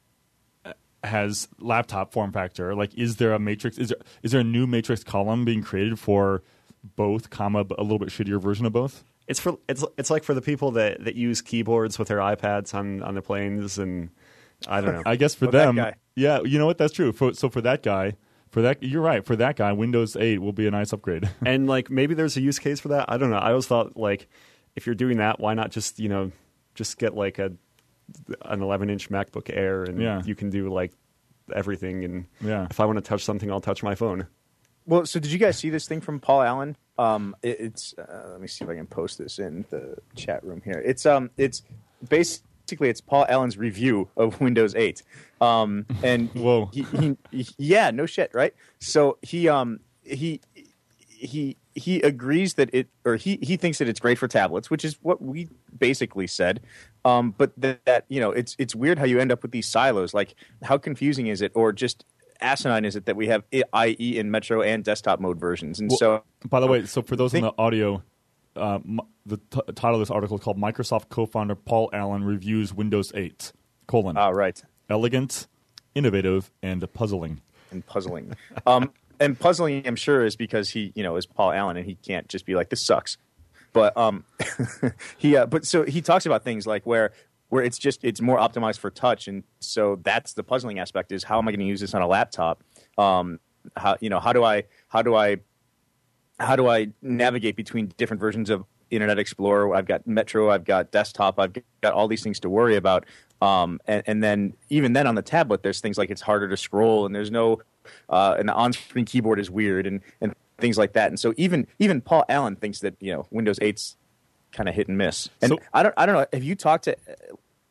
has laptop form factor. Like, is there a Matrix? Is there is there a new Matrix column being created for both, comma a little bit shittier version of both? It's for it's it's like for the people that, that use keyboards with their iPads on, on the planes, and I don't know. I guess for For that them, guy. yeah. You know what? That's true. For, so for that guy, for that you're right. For that guy, Windows eight will be a nice upgrade. And like maybe there's a use case for that. I don't know. I always thought like if you're doing that, why not just you know just get like a an eleven inch MacBook Air, and Yeah. you can do like everything. And Yeah. if I want to touch something, I'll touch my phone. Well, so did you guys see this thing from Paul Allen? Um, it, it's uh, let me see if I can post this in the chat room here. It's um, it's basically it's Paul Allen's review of Windows eight. Um, and Whoa. he, he, he, yeah, no shit, right? So he um he he he agrees that it or he he thinks that it's great for tablets, which is what we basically said. Um, but that, that you know it's it's weird how you end up with these silos. Like, how confusing is it, or just asinine is it that we have I E in Metro and desktop mode versions? And Well, so, by the way, so for those think- in the audio, uh, m- the t- title of this article is called "Microsoft Co-founder Paul Allen Reviews Windows eight: colon ah, right, Elegant, innovative, and puzzling." and puzzling. um, and puzzling, I'm sure, is because he, you know, is Paul Allen, and he can't just be like, "This sucks." But um, he, uh, but so he talks about things like where where it's just it's more optimized for touch, and so that's the puzzling aspect: is how am I going to use this on a laptop? Um, how you know how do I how do I how do I navigate between different versions of Internet Explorer? I've got Metro, I've got desktop, I've got all these things to worry about. Um, and, and then even then on the tablet, there's things like it's harder to scroll, and there's no uh, and the on-screen keyboard is weird, and and things like that. And so even even Paul Allen thinks that you know Windows eight's kind of hit and miss. And So- I don't I don't know. Have you talked to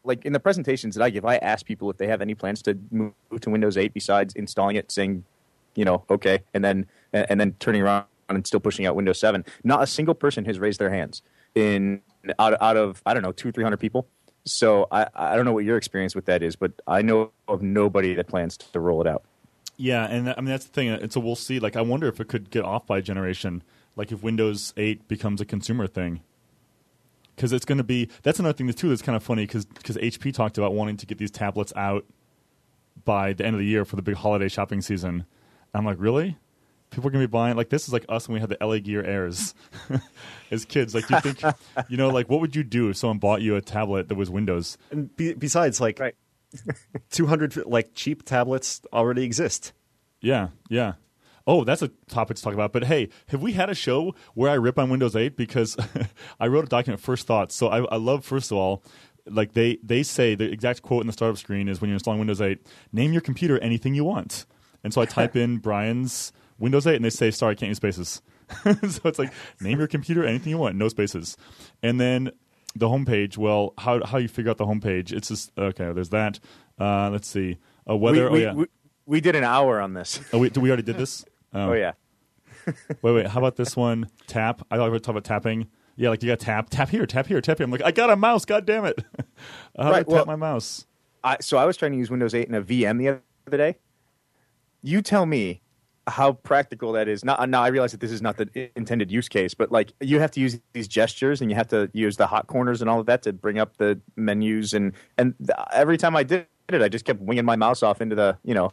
like in the presentations that I give, I ask people if they have any plans to move to Windows eight besides installing it, saying, you know, okay, and then and then turning around and still pushing out Windows seven. Not a single person has raised their hands in out, out of, I don't know, two, three hundred people. So I, I don't know what your experience with that is, but I know of nobody that plans to roll it out. Yeah, and I mean that's the thing. And so we'll see. Like, I wonder if it could get off by a generation. Like, if Windows eight becomes a consumer thing, because it's going to be. That's another thing too. That's kind of funny because because H P talked about wanting to get these tablets out by the end of the year for the big holiday shopping season. And I'm like, really? People are going to be buying like this is like us when we had the L A Gear Airs as kids. Like, you think, you know, like what would you do if someone bought you a tablet that was Windows? And be, besides, like. Right. two hundred like cheap tablets already exist. Yeah, yeah. Oh, that's a topic to talk about. But hey, have we had a show where I rip on Windows eight? Because I wrote a document, First Thoughts. So I, I love, first of all, like they, they say the exact quote in the startup screen is when you're installing Windows eight, name your computer anything you want. And so I type in Brian's Windows eight and they say, sorry, I can't use spaces. So it's like, name your computer anything you want, no spaces. And then the homepage, well, how how you figure out the homepage? It's just okay. There's that. Uh, let's see. Uh, whether we, we, oh yeah, we, we did an hour on this. oh wait, we already did this. Oh, oh yeah. wait, wait. How about this one? Tap. I thought we were talking about tapping. Yeah, like you got tap, tap here, tap here, tap here. I'm like, I got a mouse. God damn it! How right, do I tap well, my mouse? I, so I was trying to use Windows eight in a V M the other day. You tell me how practical that is. Now, now I realize that this is not the intended use case, but like you have to use these gestures and you have to use the hot corners and all of that to bring up the menus. And and th- every time I did it, I just kept winging my mouse off into the, you know,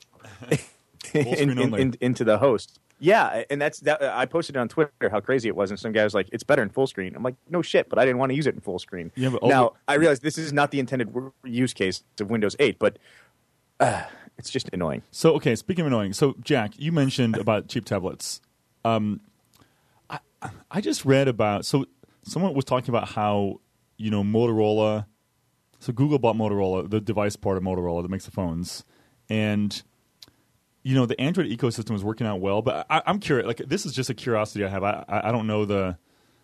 in, in, in, into the host. Yeah, and that's that. I posted it on Twitter how crazy it was, and some guy was like, "It's better in full screen." I'm like, "No shit," but I didn't want to use it in full screen. Yeah, but now over- I realize this is not the intended use case of Windows eight, but uh, it's just annoying. So, okay, speaking of annoying, so Jack, you mentioned about cheap tablets. Um, I I just read about, so someone was talking about how, you know, Motorola, so Google bought Motorola, the device part of Motorola that makes the phones, and, you know, the Android ecosystem is working out well, but I, I'm curious, like, this is just a curiosity I have. I, I, I don't know the,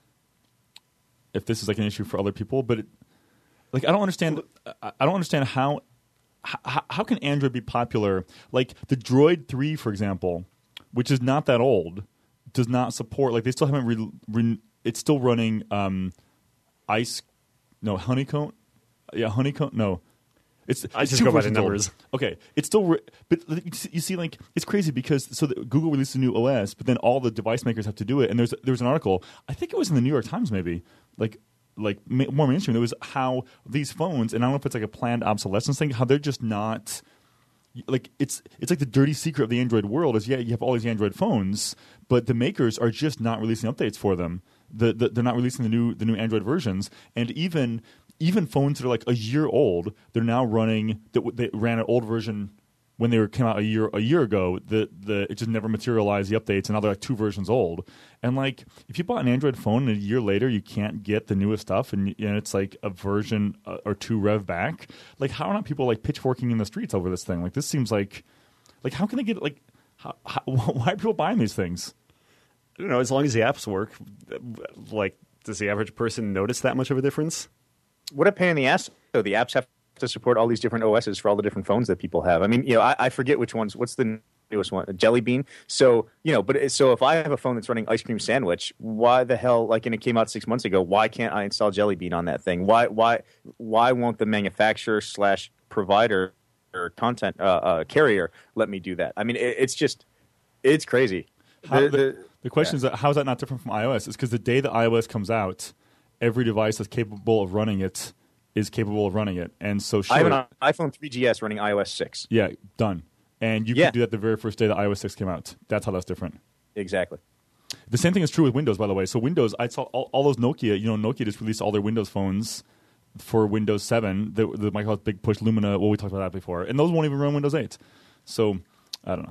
if this is like an issue for other people, but, it, like, I don't understand, I, I don't understand how, How, how can Android be popular? Like the Droid three, for example, which is not that old, does not support. Like they still haven't. Re, re, it's still running um, ice. No honeycomb. Yeah, honeycomb. No, it's. I it's just go by the numbers. Old. Okay, it's still. Re, but you see, like it's crazy because so the, Google released a new O S, but then all the device makers have to do it. And there's there's an article. I think it was in the New York Times, maybe like. like more mainstream, it was how these phones, and I don't know if it's like a planned obsolescence thing, how they're just not like it's it's like the dirty secret of the Android world is yeah you have all these Android phones, but the makers are just not releasing updates for them. The, the they're not releasing the new the new Android versions, and even even phones that are like a year old, they're now running that they ran an old version when they were came out a year a year ago. The the it just never materialized the updates, and now they're like two versions old. And like if you bought an Android phone and a year later you can't get the newest stuff, and, and it's like a version or two rev back, like how are not people like pitchforking in the streets over this thing? Like this seems like like how can they get like how, how, why are people buying these things? I don't know. As long as the apps work, like does the average person notice that much of a difference? What a pain in the ass! So the apps have to support all these different O Ss for all the different phones that people have. I mean, you know, I, I forget which ones. What's the newest one? Jelly Bean. So, you know, but it, so if I have a phone that's running Ice Cream Sandwich, why the hell? Like, and it came out six months ago. Why can't I install Jelly Bean on that thing? Why, why, why won't the manufacturer slash provider or content uh, uh, carrier let me do that? I mean, it, it's just, it's crazy. How, the, the, the, the question yeah. is, how is that not different from iOS? It's because the day that iOS comes out, every device that's capable of running it is capable of running it. And so sure, I have an iPhone three G S running iOS six. Yeah, done. And you yeah. could do that the very first day that iOS six came out. That's how that's different. Exactly. The same thing is true with Windows, by the way. So Windows, I saw all, all those Nokia, you know, Nokia just released all their Windows phones for Windows seven, the, the Microsoft Big Push Lumina, well, we talked about that before. And those won't even run Windows eight. So, I don't know.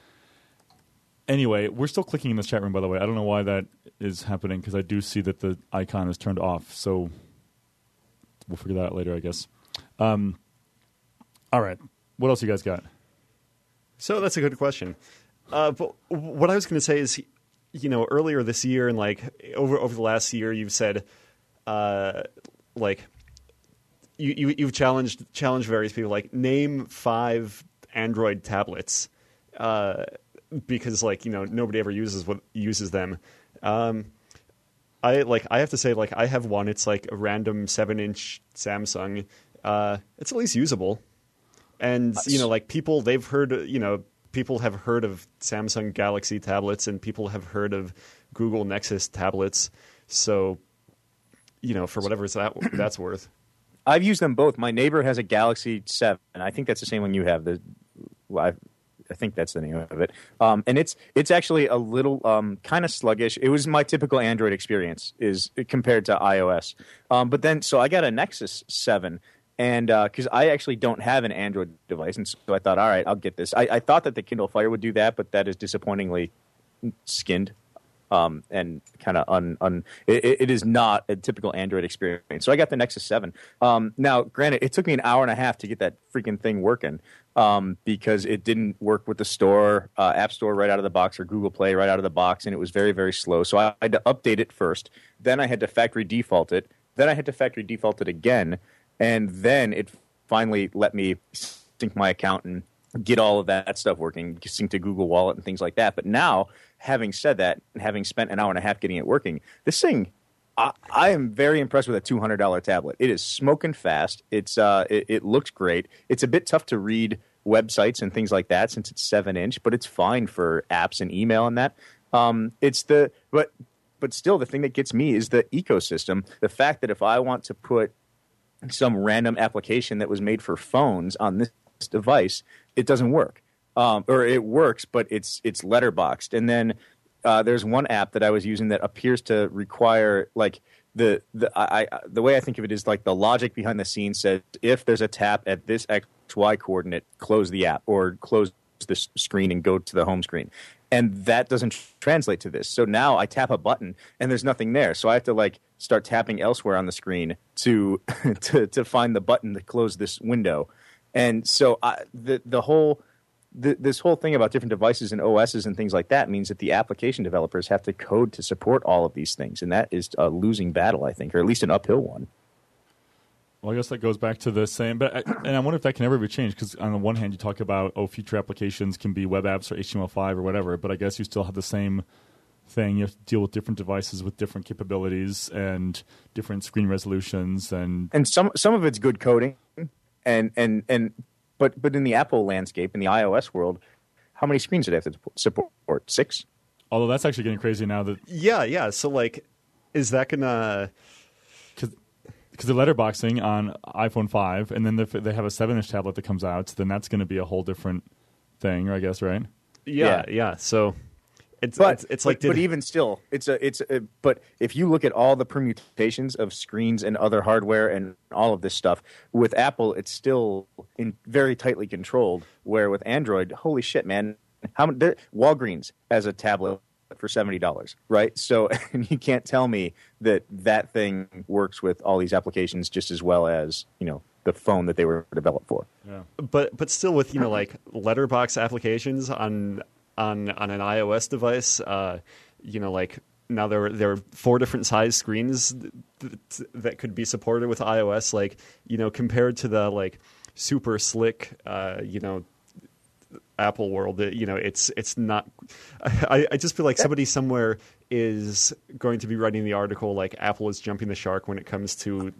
Anyway, we're still clicking in this chat room, by the way. I don't know why that is happening, because I do see that the icon is turned off. So we'll figure that out later, I guess. Um, all right. What else you guys got? So that's a good question. Uh, but what I was going to say is, you know, earlier this year and like over over the last year, you've said, uh, like, you, you you've challenged challenged various people like name five Android tablets, uh, because like you know nobody ever uses what uses them. Um, I like I have to say like I have one. It's like a random seven inch Samsung. Uh, it's at least usable, and you know like people they've heard you know people have heard of Samsung Galaxy tablets and people have heard of Google Nexus tablets. So you know for whatever it's that that's worth. I've used them both. My neighbor has a Galaxy seven. I think that's the same one you have. The well, I, I think that's the name of it. Um, and it's it's actually a little um, kind of sluggish. It was my typical Android experience is compared to iOS. Um, but then, so I got a Nexus seven, and because uh, I actually don't have an Android device, and so I thought, all right, I'll get this. I, I thought that the Kindle Fire would do that, but that is disappointingly skinned. Um, and kind of un, un it, it is not a typical Android experience. So I got the Nexus seven. Um, now, granted, it took me an hour and a half to get that freaking thing working um, because it didn't work with the store, uh, App Store right out of the box or Google Play right out of the box, and it was very, very slow. So I had to update it first. Then I had to factory default it. Then I had to factory default it again. And then it finally let me sync my account and get all of that stuff working, sync to Google Wallet and things like that. But now, having said that, and having spent an hour and a half getting it working, this thing, I, I am very impressed with a two hundred dollars tablet. It is smoking fast. It's uh, it, it looks great. It's a bit tough to read websites and things like that since it's seven inch, but it's fine for apps and email and that. Um, it's the but but still, the thing that gets me is the ecosystem. The fact that if I want to put some random application that was made for phones on this device, it doesn't work, um, or it works, but it's it's letterboxed. And then uh, there's one app that I was using that appears to require like the the I, I the way I think of it is like the logic behind the scenes says if there's a tap at this X Y coordinate, close the app or close the screen and go to the home screen. And that doesn't translate to this. So now I tap a button and there's nothing there. So I have to like start tapping elsewhere on the screen to to to find the button to close this window. And so I, the the whole the, this whole thing about different devices and O Ss and things like that means that the application developers have to code to support all of these things, and that is a losing battle, I think, or at least an uphill one. Well, I guess that goes back to the same, but I, and I wonder if that can ever be changed because on the one hand you talk about oh, future applications can be web apps or H T M L five or whatever, but I guess you still have the same thing. You have to deal with different devices with different capabilities and different screen resolutions, and and some some of it's good coding. And and and but but in the Apple landscape, in the iOS world, how many screens do they have to support? Six? Although that's actually getting crazy now that yeah yeah. So like, is that gonna? Because the letterboxing on iPhone five, and then if they have a seven inch tablet that comes out, then that's going to be a whole different thing, I guess, right? Yeah yeah. yeah. So. It's, but it's, it's like but, but even still, it's a it's a, but if you look at all the permutations of screens and other hardware and all of this stuff with Apple, it's still in very tightly controlled. Where with Android, holy shit, man! How many, Walgreens has a tablet for seventy dollars, right? So and you can't tell me that that thing works with all these applications just as well as you know the phone that they were developed for. Yeah, but but still with you know like letterbox applications on. On, on an iOS device, uh, you know, like now there there are four different size screens th- th- that could be supported with iOS. Like you know, compared to the like super slick, uh, you know, Apple world, you know, it's it's not. I, I just feel like somebody somewhere is going to be writing the article like Apple is jumping the shark when it comes to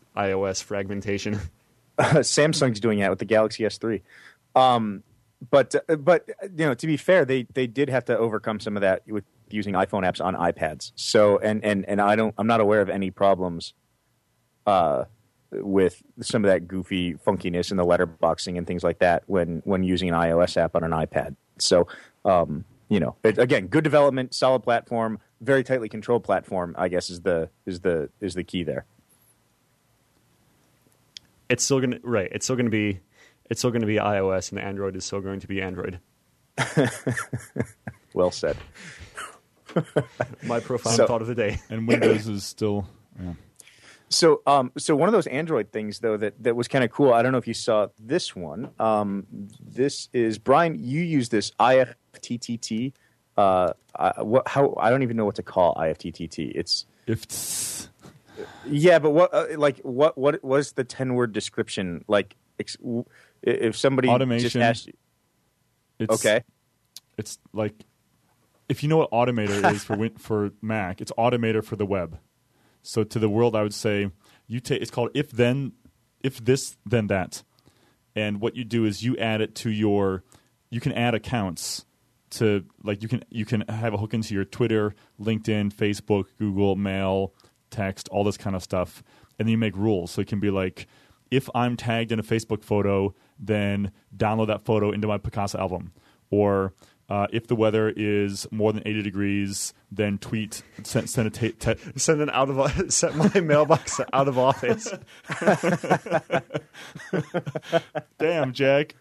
iOS fragmentation. Uh, Samsung's doing that with the Galaxy S three. Um, But uh, but you know, to be fair, they, they did have to overcome some of that with using iPhone apps on iPads. So and, and, and I don't I'm not aware of any problems uh, with some of that goofy funkiness in the letterboxing and things like that when, when using an iOS app on an iPad. So um, you know, it, again, good development, solid platform, very tightly controlled platform. I guess is the is the is the key there. It's still gonna right. It's still gonna be. It's still going to be iOS, and Android is still going to be Android. Well said. My profound so, thought of the day. And Windows is still. Yeah. So, um, so one of those Android things though that, that was kind of cool. I don't know if you saw this one. Um, this is Brian. You use this I F T T T. Uh, I, what, how I don't even know what to call I F T T T. It's if Yeah, but what uh, like what what was the ten word description like? Ex- if somebody Automation. just asked you, It's, okay, It's like if you know what Automator is for Win- for Mac, it's Automator for the web. So to the world, I would say you take. It's called if then, if this then that, and what you do is you add it to your. You can add accounts to like you can you can have a hook into your Twitter, LinkedIn, Facebook, Google, Mail, text, all this kind of stuff, and then you make rules. So it can be like, if I'm tagged in a Facebook photo, then download that photo into my Picasa album. Or uh, if the weather is more than eighty degrees, then tweet, send, send a ta- te- Send an out of set my mailbox out of office. Damn, Jack.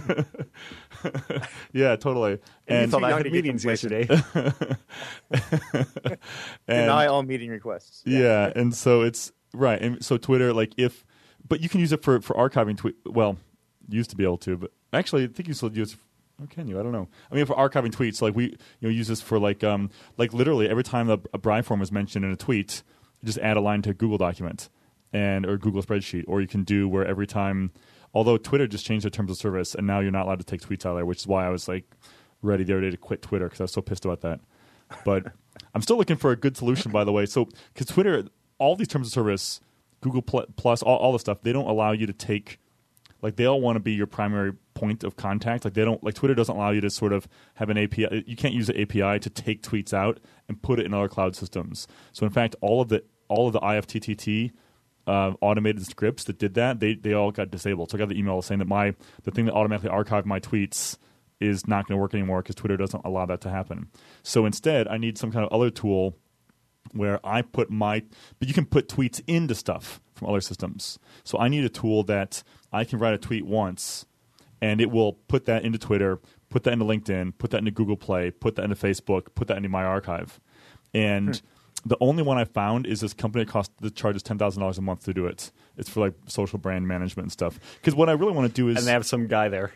Yeah, totally. And And thought I young had to get meetings complacent. yesterday. and- deny all meeting requests. Yeah, and so it's right. And so Twitter, like if, but you can use it for, for archiving tweet. Well, used to be able to, but actually, I think you still use. Or can you? I don't know. I mean, for archiving tweets, like we, you know, use this for like, um, like literally every time a, a Briform was mentioned in a tweet, you just add a line to a Google document, and or Google spreadsheet, or you can do where every time. Although Twitter just changed their terms of service, and now you're not allowed to take tweets out of there, which is why I was like ready the other day to quit Twitter because I was so pissed about that. But I'm still looking for a good solution, by the way. So because Twitter, all these terms of service, Google Pl- Plus, all, all the stuff, they don't allow you to take. Like they all want to be your primary point of contact. Like they don't. Like Twitter doesn't allow you to sort of have an A P I. You can't use an A P I to take tweets out and put it in other cloud systems. So in fact, all of the all of the I F T T T uh, automated scripts that did that, they they all got disabled. So I got the email saying that my the thing that automatically archived my tweets is not going to work anymore because Twitter doesn't allow that to happen. So instead, I need some kind of other tool where I put my, but you can put tweets into stuff from other systems. So I need a tool that I can write a tweet once, and it will put that into Twitter, put that into LinkedIn, put that into Google Play, put that into Facebook, put that into my archive. And hmm. the only one I found is this company that, costs, that charges ten thousand dollars a month to do it. It's for like social brand management and stuff. Because what I really want to do is... And they have some guy there.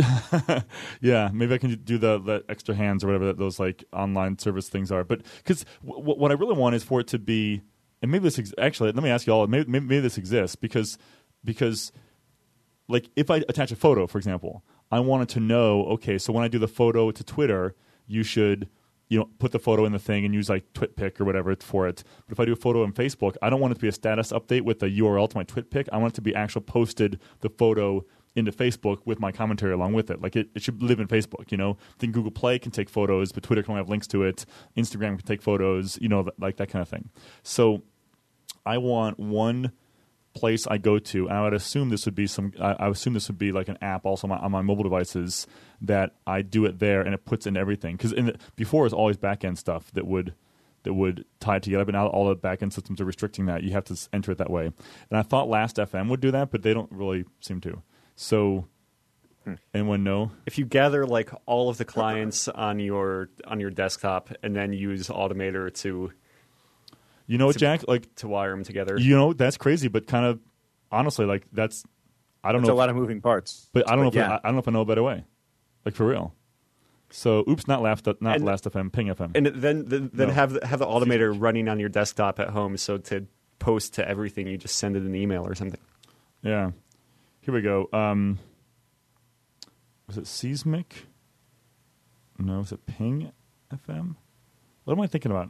Yeah, maybe I can do the, the extra hands or whatever that those like online service things are. But because w- w- what I really want is for it to be, and maybe this ex- actually, let me ask you all, maybe, maybe, maybe this exists because because like if I attach a photo, for example, I wanted to know, okay, so when I do the photo to Twitter, you should you know put the photo in the thing and use like TwitPic or whatever for it. But if I do a photo on Facebook, I don't want it to be a status update with the U R L to my TwitPic. I want it to be actual posted the photo into Facebook with my commentary along with it. Like it, it should live in Facebook, you know. I think Google Play can take photos, but Twitter can only have links to it. Instagram can take photos, you know, th- like that kind of thing. So I want one place I go to, and I would assume this would be some. I, I assume this would be like an app also on my, on my mobile devices that I do it there, and it puts in everything. Because before it was always back end stuff that would that would tie it together, but now all the back end systems are restricting that. You have to s- enter it that way. And I thought Last F M would do that, but they don't really seem to. So, hmm. anyone know? If you gather like all of the clients on your on your desktop and then use Automator to, you know what, to, Jack? Like to wire them together. You know, that's crazy, but kind of honestly, like that's I don't It's know. a if, lot of moving parts. but I don't but know. If yeah. I, I don't know if I know a better way. Like for real. So, oops, not last, not and, Last F M, Ping F M. And then then, then No. have the, have the Automator running on your desktop at home, so to post to everything, you just send it an email or something. Yeah. Here we go. Um, was it Seismic? No, was it Ping F M? What am I thinking about?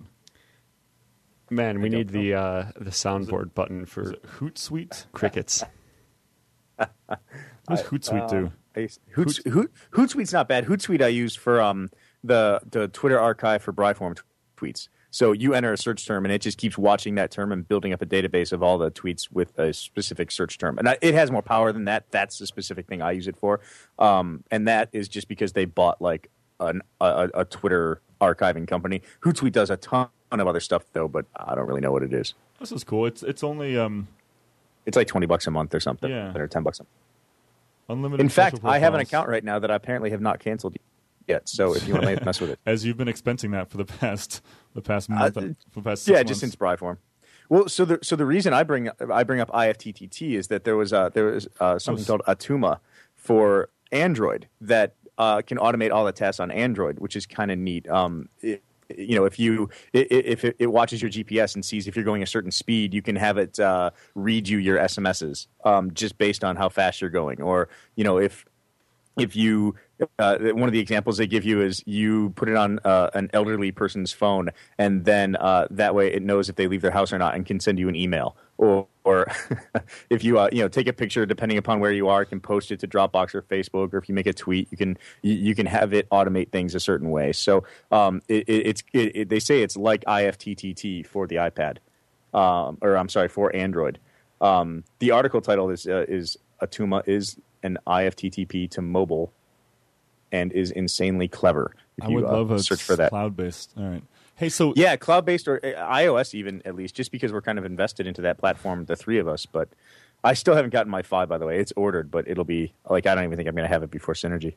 Man, we I don't need the uh, the soundboard it- button Was for it Hootsuite? crickets. What does Hootsuite do? I used- Hoot, Hoot, Hootsuite's not bad. Hootsuite I use for um, the the Twitter archive for Briform t- tweets. So you enter a search term, and it just keeps watching that term and building up a database of all the tweets with a specific search term. And I, it has more power than that. That's the specific thing I use it for. Um, and that is just because they bought like an, a, a Twitter archiving company. Hootsuite does a ton of other stuff, though, but I don't really know what it is. This is cool. It's it's only um, It's like twenty bucks a month or something, Yeah. or ten bucks a month. unlimited. In fact, social I have an profiles. account right now that I apparently have not canceled yet. So if you want to mess with it. As you've been expensing that for the past the past Uh, month, for the past six Yeah, months. just since Briform. Well, so the so the reason I bring I bring up I F T T T is that there was uh, there was uh, something Oh, called Atuma for Android that uh, can automate all the tasks on Android, which is kind of neat. Um, it, you know, if you if it, it watches your G P S and sees if you're going a certain speed, you can have it uh, read you your S M Ses um, just based on how fast you're going. Or you know, if if you uh, one of the examples they give you is you put it on uh, an elderly person's phone, and then uh, that way it knows if they leave their house or not, and can send you an email. Or, or if you uh, you know take a picture, depending upon where you are, it can post it to Dropbox or Facebook. Or if you make a tweet, you can you, you can have it automate things a certain way. So um, it, it, it's it, it, they say it's like I F T T T for the iPad, um, or I'm sorry, for Android. Um, the article title is uh, is Atuma is an I F T T P to mobile, and is insanely clever. If I you would uh, love a search for that. cloud-based. All right. Hey, so Yeah, cloud-based or uh, iOS even, at least, just because we're kind of invested into that platform, the three of us. But I still haven't gotten my five, by the way. It's ordered, but it'll be, like, I don't even think I'm going to have it before Synergy.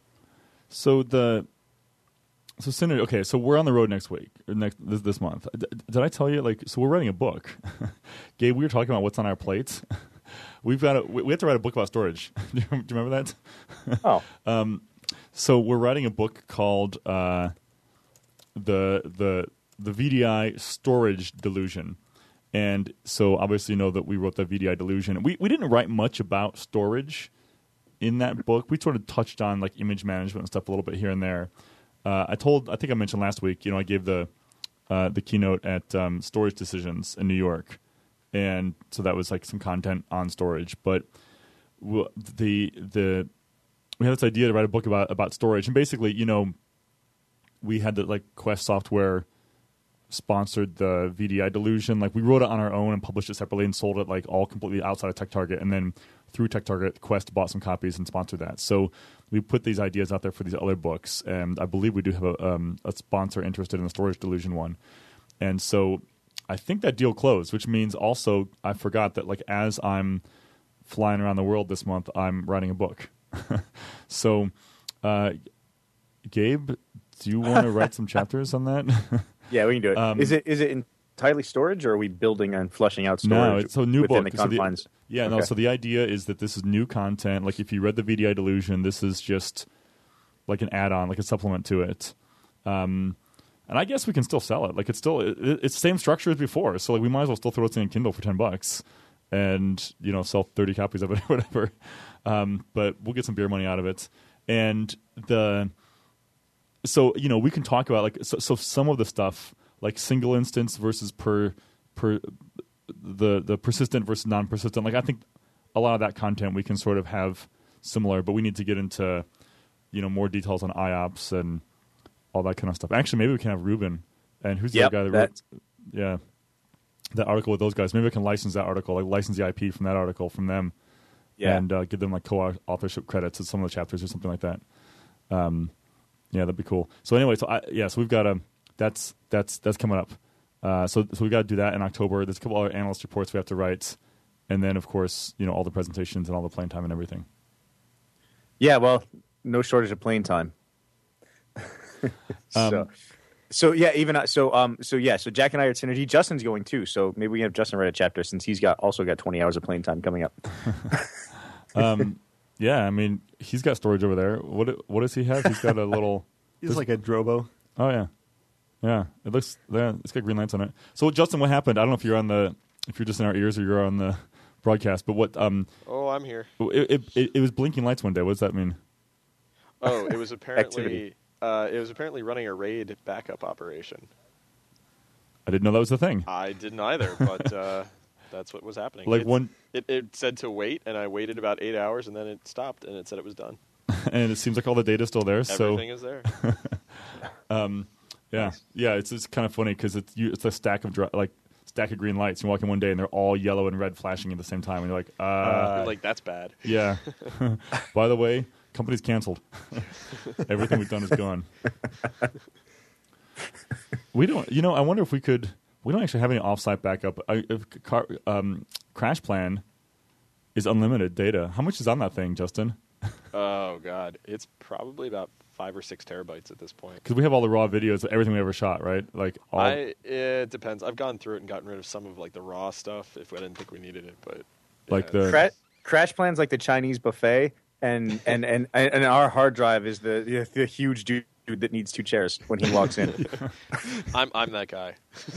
So the so Synergy. Okay, so we're on the road next week or next this, this month. D- did I tell you? Like, so we're writing a book. Gabe, we were talking about what's on our plates. We've got a, we we have to write a book about storage. do, you, do you remember that? Oh, um, so we're writing a book called uh, the the the V D I Storage Delusion. And so obviously you know that we wrote the V D I Delusion. We we didn't write much about storage in that book. We sort of touched on like image management and stuff a little bit here and there. Uh, I told I think I mentioned last week, you know, I gave the uh, the keynote at um, Storage Decisions in New York. And so that was like some content on storage. But w- the the we had this idea to write a book about about storage. And basically, you know, we had the like Quest software sponsored the V D I Delusion. Like we wrote it on our own and published it separately and sold it like all completely outside of TechTarget. And then through TechTarget, Quest bought some copies and sponsored that. So we put these ideas out there for these other books. And I believe we do have a, um, a sponsor interested in the Storage Delusion one. And so I think that deal closed, which means also I forgot that like as I'm flying around the world this month, I'm writing a book. so, uh, Gabe, do you want to write some chapters on that? yeah, we can do it. Um, is it is it entirely storage, or are we building and flushing out storage no, it's a new within book. the So the- confines? yeah, no. Okay. So the idea is that this is new content. Like if you read the V D I Delusion, this is just like an add-on, like a supplement to it. Um, and I guess we can still sell it. Like it's still it, it's the same structure as before. So like we might as well still throw it in Kindle for ten bucks, and you know sell thirty copies of it or whatever. Um, but we'll get some beer money out of it. And the so you know we can talk about like so, so some of the stuff like single instance versus per per the the persistent versus non-persistent. Like I think a lot of that content we can sort of have similar, but we need to get into you know more details on I O P S and all that kind of stuff. Actually, maybe we can have Ruben and who's Yep, the other guy that that- wrote yeah that article with those guys. Maybe we can license that article, like license the I P from that article from them, Yeah. and uh, give them like co-authorship credits to some of the chapters or something like that. Um, yeah, that'd be cool. So anyway, so I, yeah, so we've got a that's that's that's coming up. Uh, so so we got to do that in October. There's a couple other analyst reports we have to write, and then of course you know all the presentations and all the playing time and everything. Yeah, well, no shortage of playing time. so, Um, so yeah, even uh, so, um, so yeah, so Jack and I are at Synergy. Justin's going too, so maybe we can have Justin write a chapter since he's got also got twenty hours of playing time coming up. Um, yeah, I mean he's got storage over there. What what does he have? He's got a little. He's like a Drobo. Oh yeah, yeah. It looks yeah. It's got green lights on it. So Justin, what happened? I don't know if you're on the if you're just in our ears or you're on the broadcast, but what um Oh, I'm here. it it, it, it was blinking lights one day. What does that mean? Oh, it was apparently Activity. uh, it was apparently running a RAID backup operation. I didn't know that was the thing. I didn't either, but uh, that's what was happening. Like It's- one, It, it said to wait, and I waited about eight hours, and then it stopped, and it said it was done. and it seems like all the data's still there. So Everything is there. um, yeah, Nice. yeah. It's it's kind of funny because it's you, it's a stack of dry, like stack of green lights. You walk in one day and they're all yellow and red flashing at the same time, and you're like, uh, You're like, that's bad. yeah. By the way, company's canceled. Everything we've done is gone. We don't. You know, I wonder if we could. We don't actually have any offsite backup. I, if car, um, Crash Plan is unlimited data. How much is on that thing, Justin? Oh god, it's probably about five or six terabytes at this point. Because we have all the raw videos of everything we ever shot, right? Like all. I it depends. I've gone through it and gotten rid of some of like the raw stuff if I didn't think we needed it, but Like yeah. the- Cra- Crash Plan's like the Chinese buffet, and and, and and our hard drive is the the huge douche dude that needs two chairs when he walks in. I'm I'm that guy.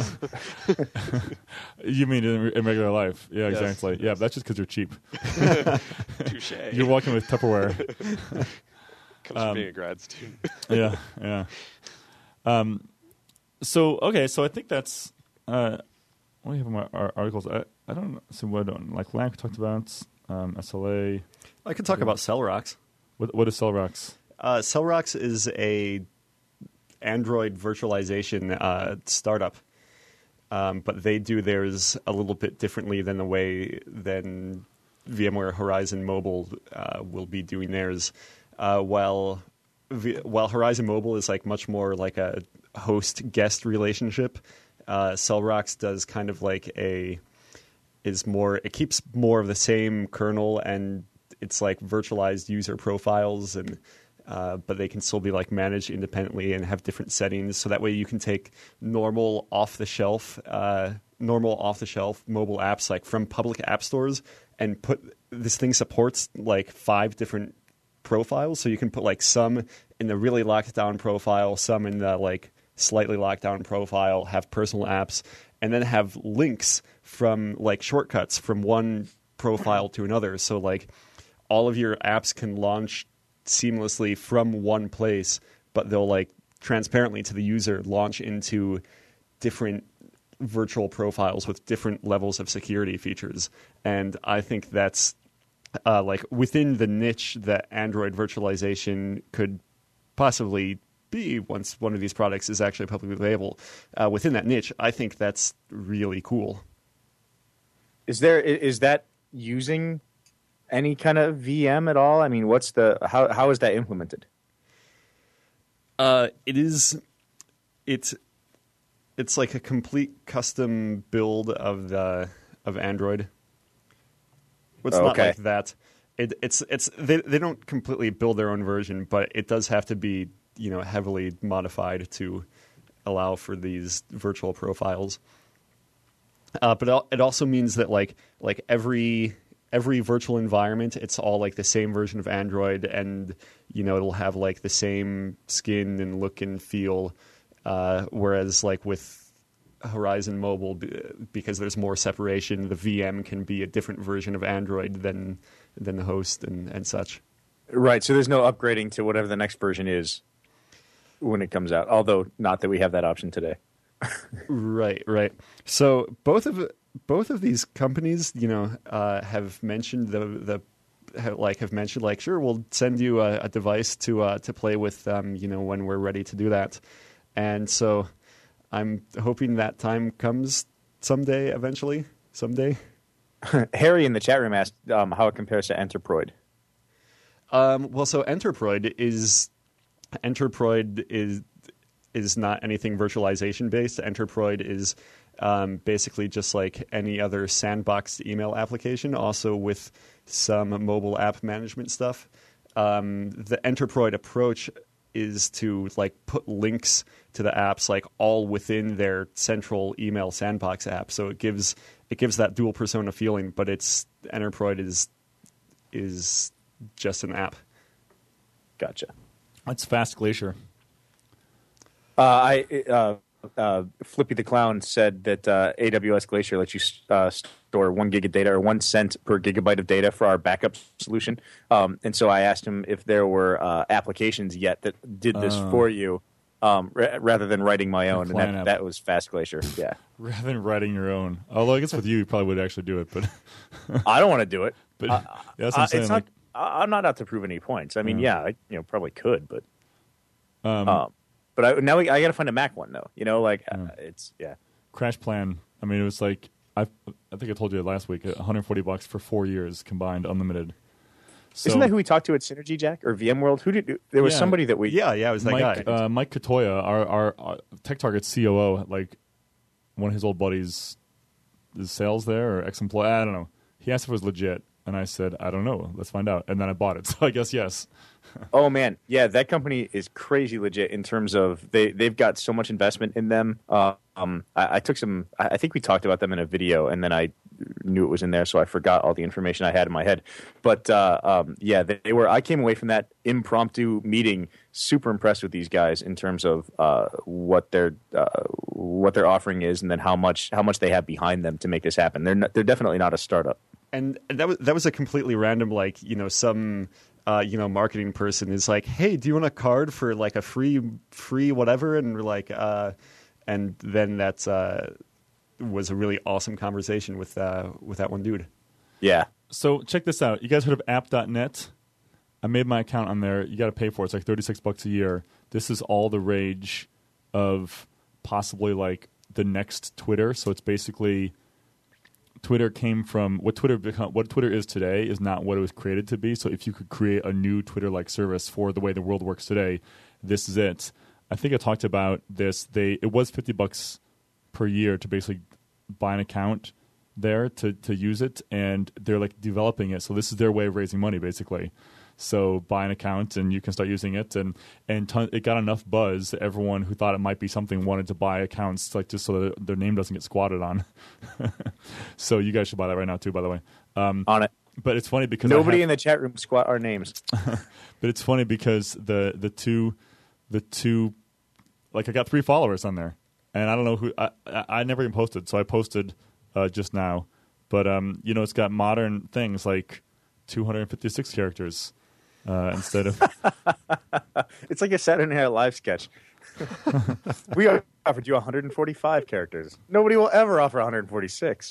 You mean in, in regular life? Yeah, Yes. exactly. Yeah, that's just because you're cheap. Touche. You're walking with Tupperware. Comes from being a grad student. yeah, yeah. Um, so okay, so I think that's uh, what do we have in my our articles? I, I don't see what I don't like. Lang talked about um, S L A. I could talk about CellRox. What what is CellRox? Uh, CellRox is a Android virtualization uh, startup, um, but they do theirs a little bit differently than the way than VMware Horizon Mobile uh, will be doing theirs. Uh, while v- while Horizon Mobile is like much more like a host guest relationship, uh, CellRox does kind of like a is more. It keeps more of the same kernel, and it's like virtualized user profiles, and uh, but they can still be like managed independently and have different settings. So that way you can take normal off the shelf, uh, normal off the shelf mobile apps like from public app stores, and put this thing supports like five different profiles, so you can put like some in the really locked down profile, some in the like slightly locked down profile, have personal apps, and then have links from like shortcuts from one profile to another. So like all of your apps can launch seamlessly from one place, but they'll like transparently to the user launch into different virtual profiles with different levels of security features. And I think that's Uh, like within the niche that Android virtualization could possibly be once one of these products is actually publicly available. Uh, within that niche, I think that's really cool. Is there i- is that using any kind of V M at all? I mean, what's the how how is that implemented? Uh, it is, it's, it's like a complete custom build of the of Android. It's Oh, not okay. like that. It, it's it's they they don't completely build their own version, but it does have to be, you know, heavily modified to allow for these virtual profiles. Uh, but it also means that like like every every virtual environment, it's all like the same version of Android, and you know it'll have like the same skin and look and feel. Uh, whereas like with Horizon Mobile, because there's more separation, the V M can be a different version of Android than than the host and, and such. Right. So there's no upgrading to whatever the next version is when it comes out. Although not that we have that option today. Right, right. So both of both of these companies, you know, uh, have mentioned the the have, like have mentioned like sure we'll send you a, a device to uh, to play with, um, you know, when we're ready to do that, and so. I'm hoping that time comes someday, eventually, someday. Harry in the chat room asked um, how it compares to Enterproid. Um, well, so Enterproid is Enterproid is is not anything virtualization based. Enterproid is um, basically just like any other sandboxed email application, also with some mobile app management stuff. Um, the Enterproid approach is to like put links to the apps like all within their central email sandbox app. So it gives it gives that dual persona feeling, but it's Enterproid is is just an app. Gotcha. That's Fast Glacier. Uh, I uh, uh, Flippy the Clown said that uh, A W S Glacier lets you uh, store one gig of data or one cent per gigabyte of data for our backup solution. Um, and so I asked him if there were uh, applications yet that did this Oh. for you, um, ra- rather than writing my own. And client that, app. that was Fast Glacier. Yeah, Rather than writing your own. Although I guess with you, you probably would actually do it. But I don't want to do it. but Uh, yeah, that's what Uh, I'm saying. it's like, not. I- I'm not out to prove any points. I mean, Yeah. yeah, I you know probably could, but um, um, but I, now we, I got to find a Mac one though. You know, like uh, it's yeah. Crash Plan. I mean, it was like I. I think I told you last week. one hundred forty bucks for four years combined, unlimited. So, Isn't that who we talked to at Synergy Jack or VMworld? Who did there was Yeah. somebody that we Yeah, yeah, it was that Mike, guy. uh, Mike Katoya, our, our, our Tech Target C O O, like one of his old buddies, is sales there or ex-employee. I don't know. He asked if it was legit, and I said, I don't know. Let's find out. And then I bought it. So I guess yes. Oh man, yeah, that company is crazy legit in terms of they they've got so much investment in them. Uh, um, I, I took some. I I think we talked about them in a video, and then I knew it was in there, so I forgot all the information I had in my head. But uh, um, yeah, they, they were. I came away from that impromptu meeting super impressed with these guys in terms of uh, what their uh, what their offering is, and then how much how much they have behind them to make this happen. They're not, they're definitely not a startup. And that was that was a completely random, like, you know, some uh, you know, marketing person is like, hey, do you want a card for like a free free whatever? And we're like, uh, and then that's uh, was a really awesome conversation with uh, with that one dude. Yeah. So check this out. You guys heard of app dot net? I made my account on there. You got to pay for it. It's like thirty-six bucks a year. This is all the rage of possibly like the next Twitter. So it's basically Twitter came from what Twitter become, what Twitter is today is not what it was created to be. So if you could create a new Twitter-like service for the way the world works today, this is it. I think I talked about this. They it was fifty bucks per year to basically buy an account there to to use it, and they're like developing it. So this is their way of raising money, basically. So buy an account and you can start using it, and and ton, it got enough buzz that everyone who thought it might be something wanted to buy accounts, like just so that their name doesn't get squatted on. So you guys should buy that right now too, by the way. Um, on it. But it's funny because nobody have, in the chat room squat our names. But it's funny because the the two the two like I got three followers on there, and I don't know who I I, I never even posted, so I posted uh, just now. But um, you know, it's got modern things like two hundred fifty-six characters. Uh, instead of it's like a Saturday Night Live sketch. We offered you one hundred forty-five characters. Nobody will ever offer one hundred forty-six.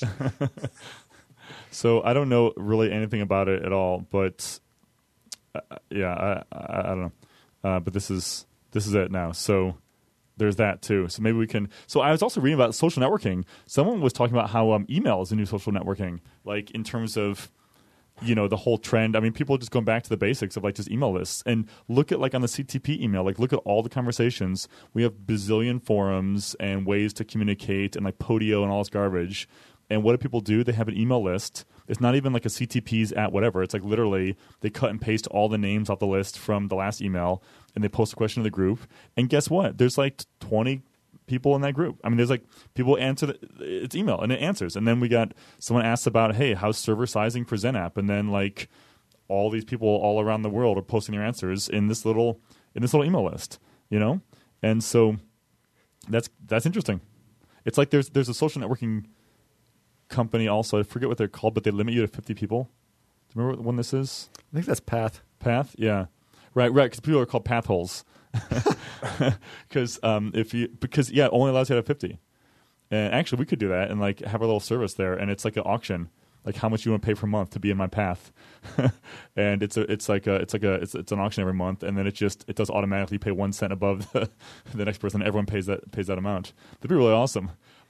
So I don't know really anything about it at all, but uh, yeah, I, I, I don't know. Uh, but this is this is it now. So there's that too. So maybe we can. So I was also reading about social networking. Someone was talking about how um, email is a new social networking, like in terms of, you know, the whole trend. I mean, people are just going back to the basics of like just email lists, and look at like on the C T P email, like look at all the conversations. We have bazillion forums and ways to communicate and like Podio and all this garbage. And what do people do? They have an email list. It's not even like a C T Ps at whatever. It's like literally they cut and paste all the names off the list from the last email, and they post a question to the group. And guess what? There's like twenty people in that group. I mean, there's like people answer the, it's email and it answers, and then we got someone asked about, hey, how's server sizing for XenApp, and then like all these people all around the world are posting their answers in this little in this little email list, you know. And so that's that's interesting. It's like there's there's a social networking company also. I forget what they're called, but they limit you to fifty people. Do you remember what one this is? I think that's Path. Path, yeah, right, right. Because people are called path holes. Because um, if you because yeah, it only allows you to have fifty. And actually, we could do that and like have a little service there, and it's like an auction, like how much you want to pay per month to be in my path. And it's a it's like a it's like a it's it's an auction every month, and then it just it does automatically pay one cent above the, the next person. Everyone pays that pays that amount. That'd be really awesome.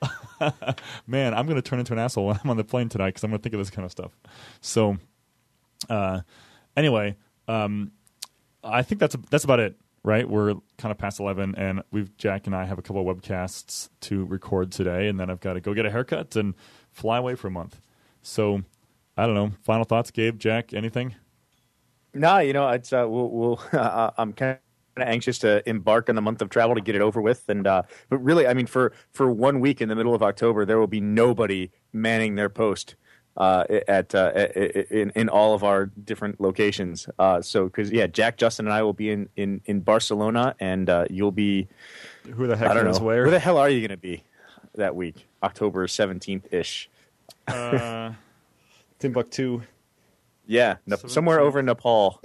Man, I'm going to turn into an asshole when I'm on the plane tonight because I'm going to think of this kind of stuff. So, uh, anyway, um, I think that's a, that's about it. Right, we're kind of past eleven, and we've Jack and I have a couple of webcasts to record today, and then I've got to go get a haircut and fly away for a month. So, I don't know. Final thoughts, Gabe, Jack, anything? No, you know, it's uh, we'll, we'll uh, I'm kind of anxious to embark on the month of travel to get it over with, and uh, but really, I mean, for for one week in the middle of October, there will be nobody manning their post. Uh, at uh, in in all of our different locations. Uh, so because yeah, Jack, Justin, and I will be in in, in Barcelona, and uh, you'll be. Who the heck I don't knows know where? Where the hell are you going to be that week? October seventeenth ish. Uh, Timbuktu. Yeah, ne- somewhere over in Nepal.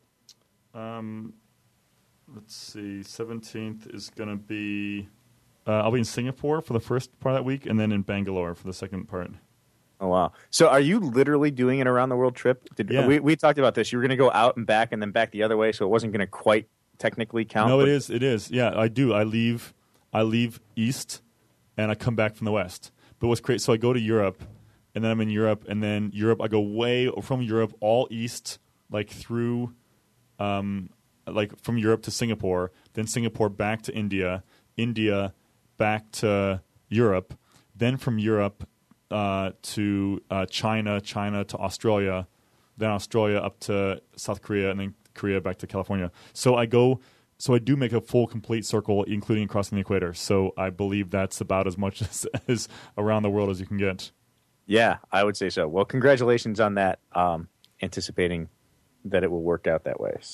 Um, let's see. seventeenth is going to be. Uh, I'll be in Singapore for the first part of that week, and then in Bangalore for the second part. Oh wow! So are you literally doing an around the world trip? Did, yeah. we we talked about this. You were going to go out and back, and then back the other way, so it wasn't going to quite technically count. No, but... it is. It is. Yeah, I do. I leave. I leave east, and I come back from the west. But what's great? So I go to Europe, and then I'm in Europe, and then Europe. I go way from Europe all east, like through, um, like from Europe to Singapore, then Singapore back to India, India back to Europe, then from Europe. Uh, to uh, China, China to Australia, then Australia up to South Korea, and then Korea back to California. So I go, so I do make a full, complete circle, including crossing the equator. So I believe that's about as much as, as around the world as you can get. Yeah, I would say so. Well, congratulations on that. Um, anticipating that it will work out that way. So,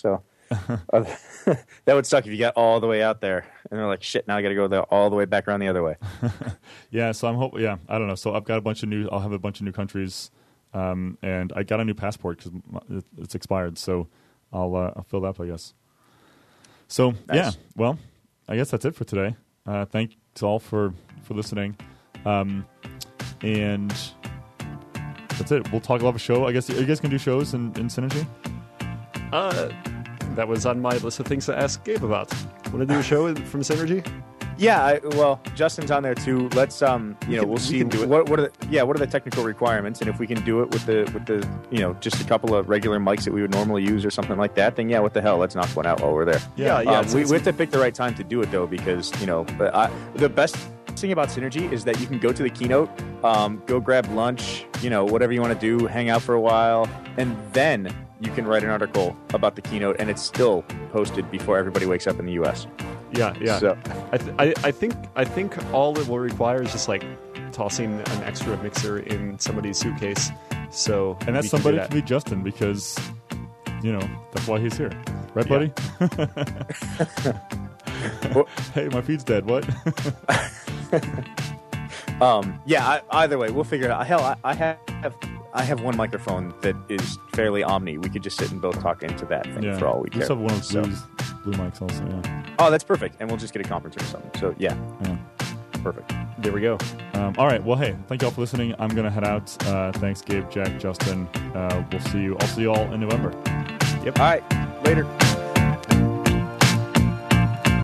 Uh, that would suck if you got all the way out there and they're like, shit, now I got to go there all the way back around the other way. Yeah, so I'm hoping. Yeah, I don't know. So I've got a bunch of new. I'll have a bunch of new countries, um, and I got a new passport because it's expired. So I'll uh, I'll fill that up, I guess. So Nice. yeah, well, I guess that's it for today. Uh, thanks all for for listening, um, and that's it. We'll talk. We'll have a show. I guess you guys can do shows in, in Synergy. Uh, that was on my list of things to ask Gabe about. Want to do a show from Synergy? Yeah, I, well, Justin's on there too. Let's, um, you know, can- we'll we see can do it. what, what are the, yeah, what are the technical requirements, and if we can do it with the, with the, you know, just a couple of regular mics that we would normally use or something like that, then yeah, what the hell? Let's knock one out while we're there. Yeah, yeah. Um, it's- we, it's- we have to pick the right time to do it though, because you know, but I, the best thing about Synergy is that you can go to the keynote, um, go grab lunch, you know, whatever you want to do, hang out for a while, and then you can write an article about the keynote, and it's still posted before everybody wakes up in the U S. Yeah, yeah. So- I, th- I, I think I think all it will require is just like tossing an extra mixer in somebody's suitcase. So And that we somebody can can do be Justin because, you know, that's why he's here. Right, buddy? Hey, my feed's dead. What? Um, yeah, I, either way, we'll figure it out. Hell, I, I have I have one microphone that is fairly omni. We could just sit and both talk into that thing Yeah. for all we We care. just have one of those So- blues, blue mics also, yeah. Oh, that's perfect. And we'll just get a conference or something. So, yeah, yeah. perfect. that. There we go. Um, all right. Well, hey, thank you all for listening. I'm going to head out. Uh, thanks, Gabe, Jack, Justin. Uh, we'll see you. I'll see you all in November. All right, later.